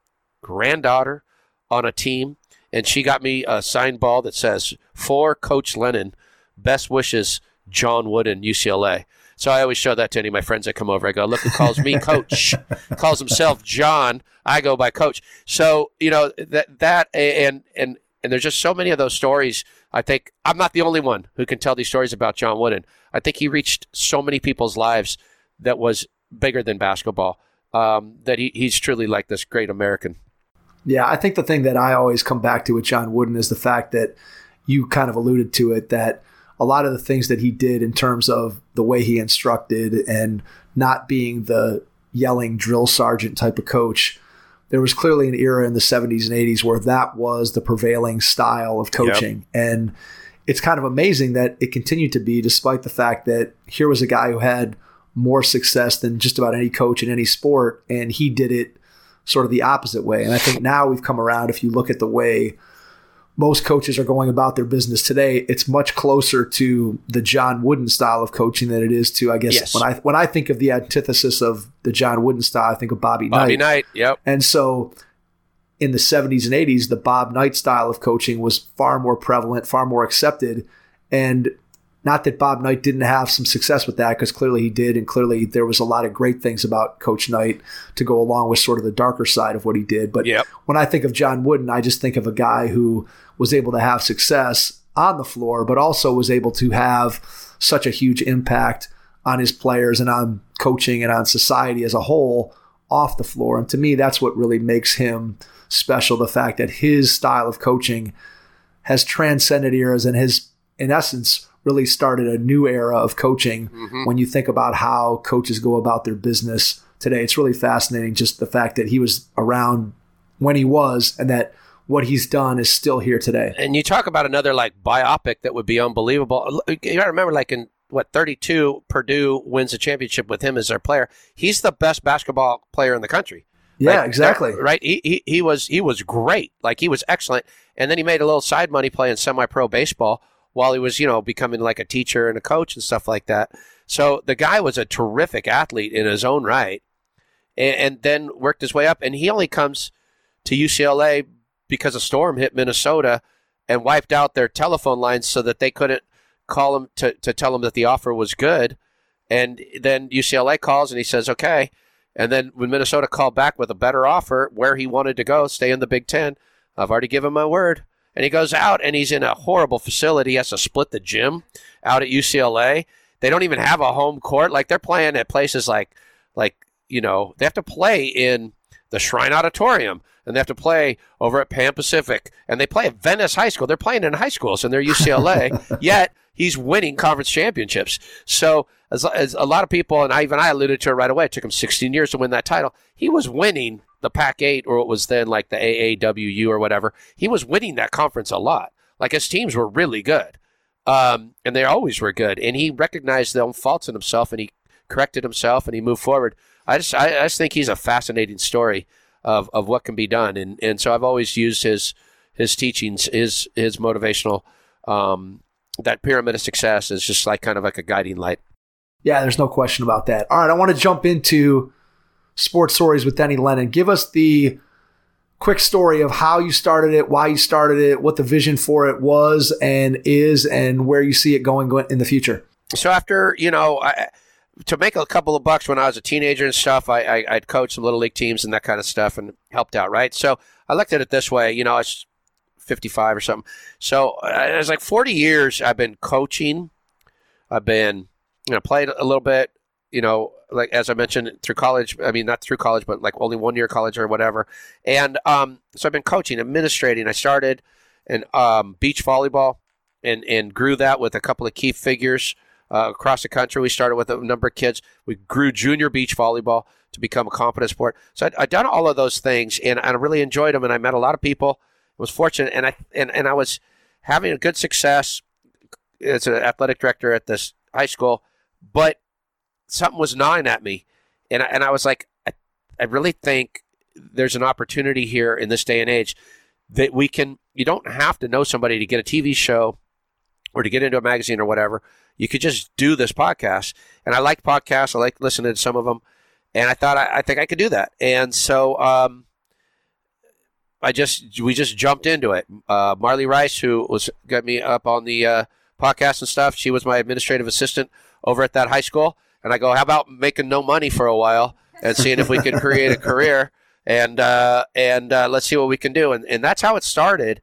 granddaughter on a team, and she got me a signed ball that says, "For Coach Lennon, best wishes, John Wooden, UCLA." So I always show that to any of my friends that come over. I go, "Look who calls me Coach." Calls himself John. I go by Coach. So, that and there's just so many of those stories. I think I'm not the only one who can tell these stories about John Wooden. I think he reached so many people's lives that was bigger than basketball, that he's truly like this great American. Yeah, I think the thing that I always come back to with John Wooden is the fact that you kind of alluded to it, that a lot of the things that he did in terms of the way he instructed and not being the yelling drill sergeant type of coach, there was clearly an era in the 70s and 80s where that was the prevailing style of coaching. Yep. And it's kind of amazing that it continued to be, despite the fact that here was a guy who had more success than just about any coach in any sport, and he did it sort of the opposite way. And I think now we've come around, if you look at the way most coaches are going about their business today, it's much closer to the John Wooden style of coaching than it is to, I guess, yes. When I think of the antithesis of the John Wooden style, I think of Bobby Knight. Bobby Knight, yep. And so in the 70s and 80s, the Bob Knight style of coaching was far more prevalent, far more accepted. And not that Bob Knight didn't have some success with that, because clearly he did, and clearly there was a lot of great things about Coach Knight to go along with sort of the darker side of what he did. But when I think of John Wooden, I just think of a guy who was able to have success on the floor, but also was able to have such a huge impact on his players and on coaching and on society as a whole off the floor. And to me, that's what really makes him special, the fact that his style of coaching has transcended eras and has, in essence, really started a new era of coaching. When you think about how coaches go about their business today. It's really fascinating, just the fact that he was around when he was, and that what he's done is still here today. And you talk about another like biopic that would be unbelievable. You got to remember, like in 32, Purdue wins a championship with him as their player. He's the best basketball player in the country. Yeah, right? Exactly. Right. He was great. Like, he was excellent. And then he made a little side money playing semi-pro baseball while he was, becoming like a teacher and a coach and stuff like that. So the guy was a terrific athlete in his own right, and then worked his way up. And he only comes to UCLA because a storm hit Minnesota and wiped out their telephone lines so that they couldn't call him to tell him that the offer was good. And then UCLA calls and he says, okay. And then when Minnesota called back with a better offer where he wanted to go, stay in the Big Ten, I've already given my word. And he goes out and he's in a horrible facility. He has to split the gym out at UCLA. They don't even have a home court. Like, they're playing at places like they have to play in the Shrine Auditorium, and they have to play over at Pan Pacific, and they play at Venice High School. They're playing in high schools, and they're UCLA, yet he's winning conference championships. So as a lot of people, and I alluded to it right away, it took him 16 years to win that title. He was winning the Pac-8, or it was then like the AAWU or whatever. He was winning that conference a lot. Like, his teams were really good, and they always were good. And he recognized the own faults in himself, and he corrected himself, and he moved forward. I just think he's a fascinating story of what can be done. And so I've always used his teachings, his motivational, that pyramid of success is just like kind of like a guiding light. Yeah, there's no question about that. All right, I want to jump into Sports Stories with Denny Lennon. Give us the quick story of how you started it, why you started it, what the vision for it was and is, and where you see it going in the future. So after, to make a couple of bucks when I was a teenager and stuff, I'd coached some little league teams and that kind of stuff and helped out, right? So I looked at it this way, I was 55 or something. So it was like 40 years I've been coaching. I've been, played a little bit, like as I mentioned, through college. I mean, not through college, but like only 1 year college or whatever. And so I've been coaching, administrating. I started in beach volleyball and grew that with a couple of key figures across the country. We started with a number of kids. We grew junior beach volleyball to become a competent sport. So I'd done all of those things, and I really enjoyed them, and I met a lot of people. I was fortunate, and I was having a good success as an athletic director at this high school, but something was gnawing at me, and I was like, I really think there's an opportunity here in this day and age that you don't have to know somebody to get a TV show or to get into a magazine or whatever. You could just do this podcast. And I like podcasts. I like listening to some of them. And I thought, I think I could do that. And so we just jumped into it. Marley Rice, who got me up on the podcast and stuff, she was my administrative assistant over at that high school. And I go, how about making no money for a while and seeing if we can create a career and let's see what we can do. And that's how it started.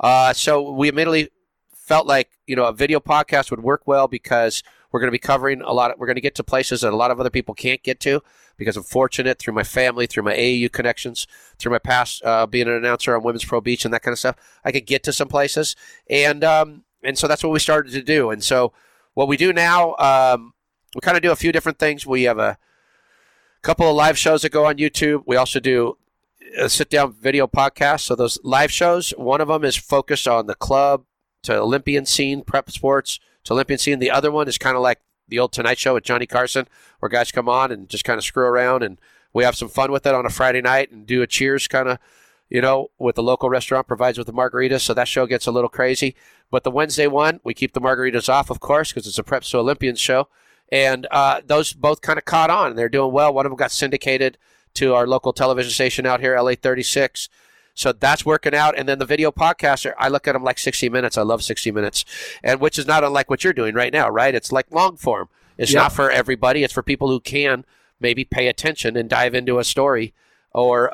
So we immediately felt like, a video podcast would work well because we're going to be covering we're going to get to places that a lot of other people can't get to because I'm fortunate through my family, through my AAU connections, through my past being an announcer on Women's Pro Beach and that kind of stuff. I could get to some places. And so that's what we started to do. And so what we do now, we kind of do a few different things. We have a couple of live shows that go on YouTube. We also do a sit-down video podcast. So those live shows, one of them is focused on the club to Olympian scene, prep sports to Olympian scene. The other one is kind of like the old Tonight Show with Johnny Carson, where guys come on and just kind of screw around, and we have some fun with it on a Friday night and do a cheers kind of, with the local restaurant provides with the margaritas. So that show gets a little crazy. But the Wednesday one, we keep the margaritas off, of course, because it's a Preps to Olympians show. And those both kind of caught on. They're doing well. One of them got syndicated to our local television station out here, LA 36. So that's working out. And then the video podcaster, I look at them like 60 Minutes. I love 60 Minutes, and which is not unlike what you're doing right now, right? It's like long form. It's not for everybody. It's for people who can maybe pay attention and dive into a story or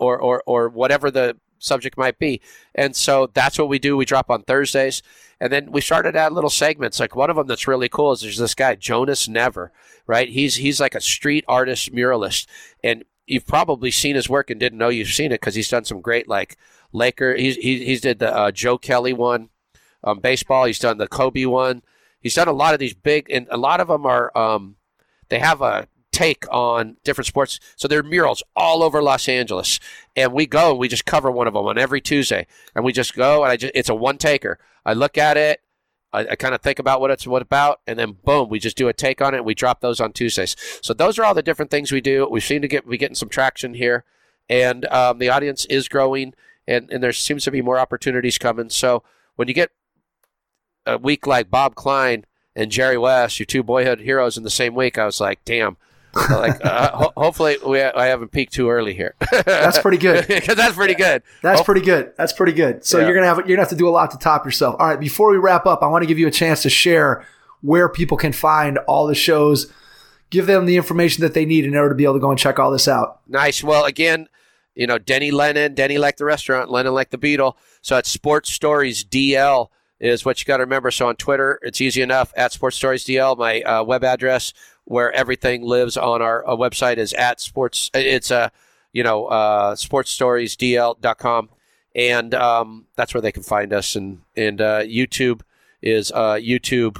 whatever the subject might be. And so that's what we do. We drop on Thursdays. And then we started out little segments. Like one of them that's really cool is there's this guy, Jonas Never, right? He's like a street artist muralist. And you've probably seen his work and didn't know you've seen it because he's done some great like Laker. He's did the Joe Kelly one, baseball. He's done the Kobe one. He's done a lot of these big, and a lot of them are they have a take on different sports. So there are murals all over Los Angeles, and we go and we just cover one of them on every Tuesday, and we just go and it's a one taker. I look at it. I kind of think about what it's about, and then boom, we just do a take on it, and we drop those on Tuesdays. So those are all the different things we do. We seem to be getting some traction here, and the audience is growing, and there seems to be more opportunities coming. So when you get a week like Bob Klein and Jerry West, your two boyhood heroes in the same week, I was like, damn. Hopefully I haven't peaked too early here. That's pretty good. Because that's pretty good. That's pretty good. So you're gonna have to do a lot to top yourself. All right, before we wrap up, I want to give you a chance to share where people can find all the shows. Give them the information that they need in order to be able to go and check all this out. Nice. Well, again, Denny Lennon, Denny like the restaurant, Lennon like the Beatle. So it's Sports Stories DL is what you got to remember. So on Twitter, it's easy enough at Sports Stories DL. My web address, where everything lives on our website, is at sports. It's sportsstoriesdl.com, and that's where they can find us. And YouTube is YouTube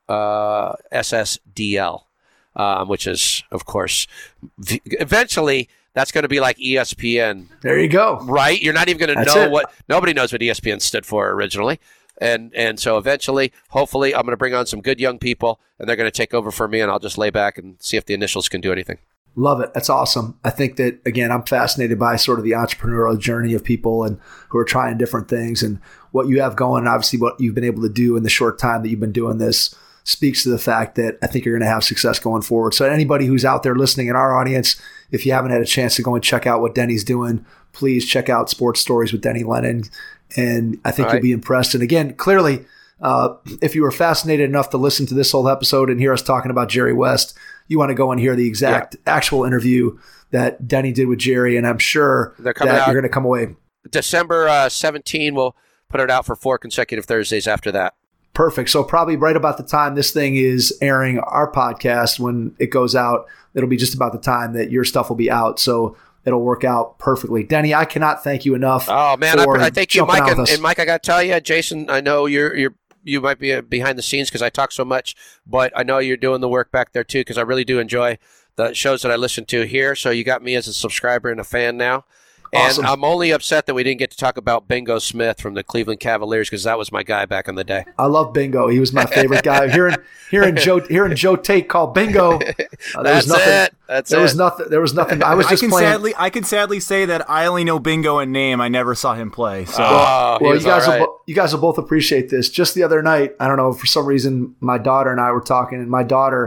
SSDL, which is, of course, eventually that's going to be like ESPN. There you go. Right? You're not even going to know what. Nobody knows what ESPN stood for originally. And so eventually, hopefully, I'm going to bring on some good young people, and they're going to take over for me, and I'll just lay back and see if the initials can do anything. Love it. That's awesome. I think that, again, I'm fascinated by sort of the entrepreneurial journey of people and who are trying different things, and what you have going, and obviously what you've been able to do in the short time that you've been doing this speaks to the fact that I think you're going to have success going forward. So anybody who's out there listening in our audience, if you haven't had a chance to go and check out what Denny's doing, please check out Sports Stories with Denny Lennon. And I think you'll be impressed. And again, clearly, if you were fascinated enough to listen to this whole episode and hear us talking about Jerry West, you want to go and hear the exact actual interview that Denny did with Jerry. And I'm sure that you're going to come away. December 17, we'll put it out for 4 consecutive Thursdays after that. Perfect. So probably right about the time this thing is airing, our podcast, when it goes out, it'll be just about the time that your stuff will be out. So it'll work out perfectly. Denny, I cannot thank you enough. Oh man, I thank you, Mike. And Mike, I got to tell you, Jason, I know you might be behind the scenes because I talk so much, but I know you're doing the work back there too, because I really do enjoy the shows that I listen to here. So you got me as a subscriber and a fan now. Awesome. And I'm only upset that we didn't get to talk about Bingo Smith from the Cleveland Cavaliers, because that was my guy back in the day. I love Bingo. He was my favorite guy. Hearing Joe Tate call Bingo. There was nothing. I can sadly say that I only know Bingo in name. I never saw him play. So. You guys will both appreciate this. Just the other night, I don't know, for some reason, my daughter and I were talking, and my daughter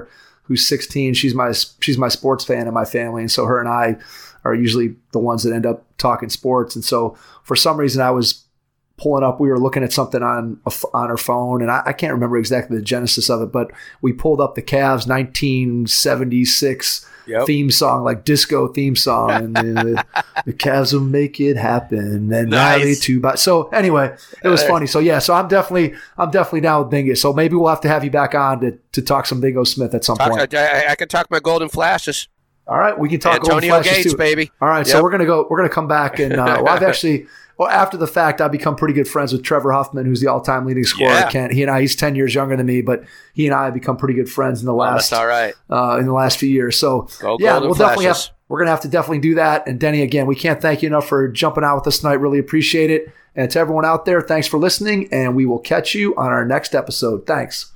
who's 16. She's my sports fan in my family, and so her and I are usually the ones that end up talking sports. And so for some reason, I was pulling up, we were looking at something on her phone, and I can't remember exactly the genesis of it, but we pulled up the Cavs 1976 theme song, like disco theme song, and the Cavs will make it happen, and Riley too. So anyway, it was funny. So yeah, so I'm definitely down with Bingus. So maybe we'll have to have you back on to talk some Bingo Smith at some point. I can talk my Golden Flashes. All right, we can talk Antonio Golden Flashes Gates, too. baby. All right, so we're gonna come back and after the fact, I've become pretty good friends with Trevor Huffman, who's the all-time leading scorer at Kent. He's 10 years younger than me, but he and I have become pretty good friends in the last that's all right. In the last few years. So we're gonna have to definitely do that. And Denny, again, we can't thank you enough for jumping out with us tonight. Really appreciate it. And to everyone out there, thanks for listening, and we will catch you on our next episode. Thanks.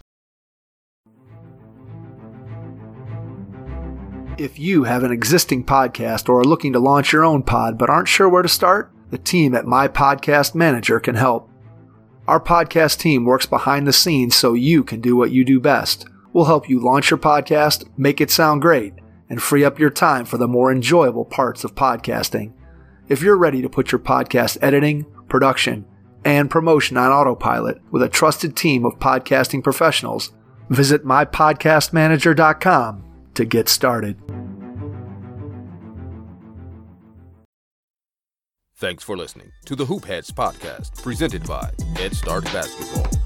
If you have an existing podcast or are looking to launch your own pod but aren't sure where to start, the team at My Podcast Manager can help. Our podcast team works behind the scenes so you can do what you do best. We'll help you launch your podcast, make it sound great, and free up your time for the more enjoyable parts of podcasting. If you're ready to put your podcast editing, production, and promotion on autopilot with a trusted team of podcasting professionals, visit mypodcastmanager.com to get started. Thanks for listening to the Hoop Heads podcast, presented by Head Start Basketball.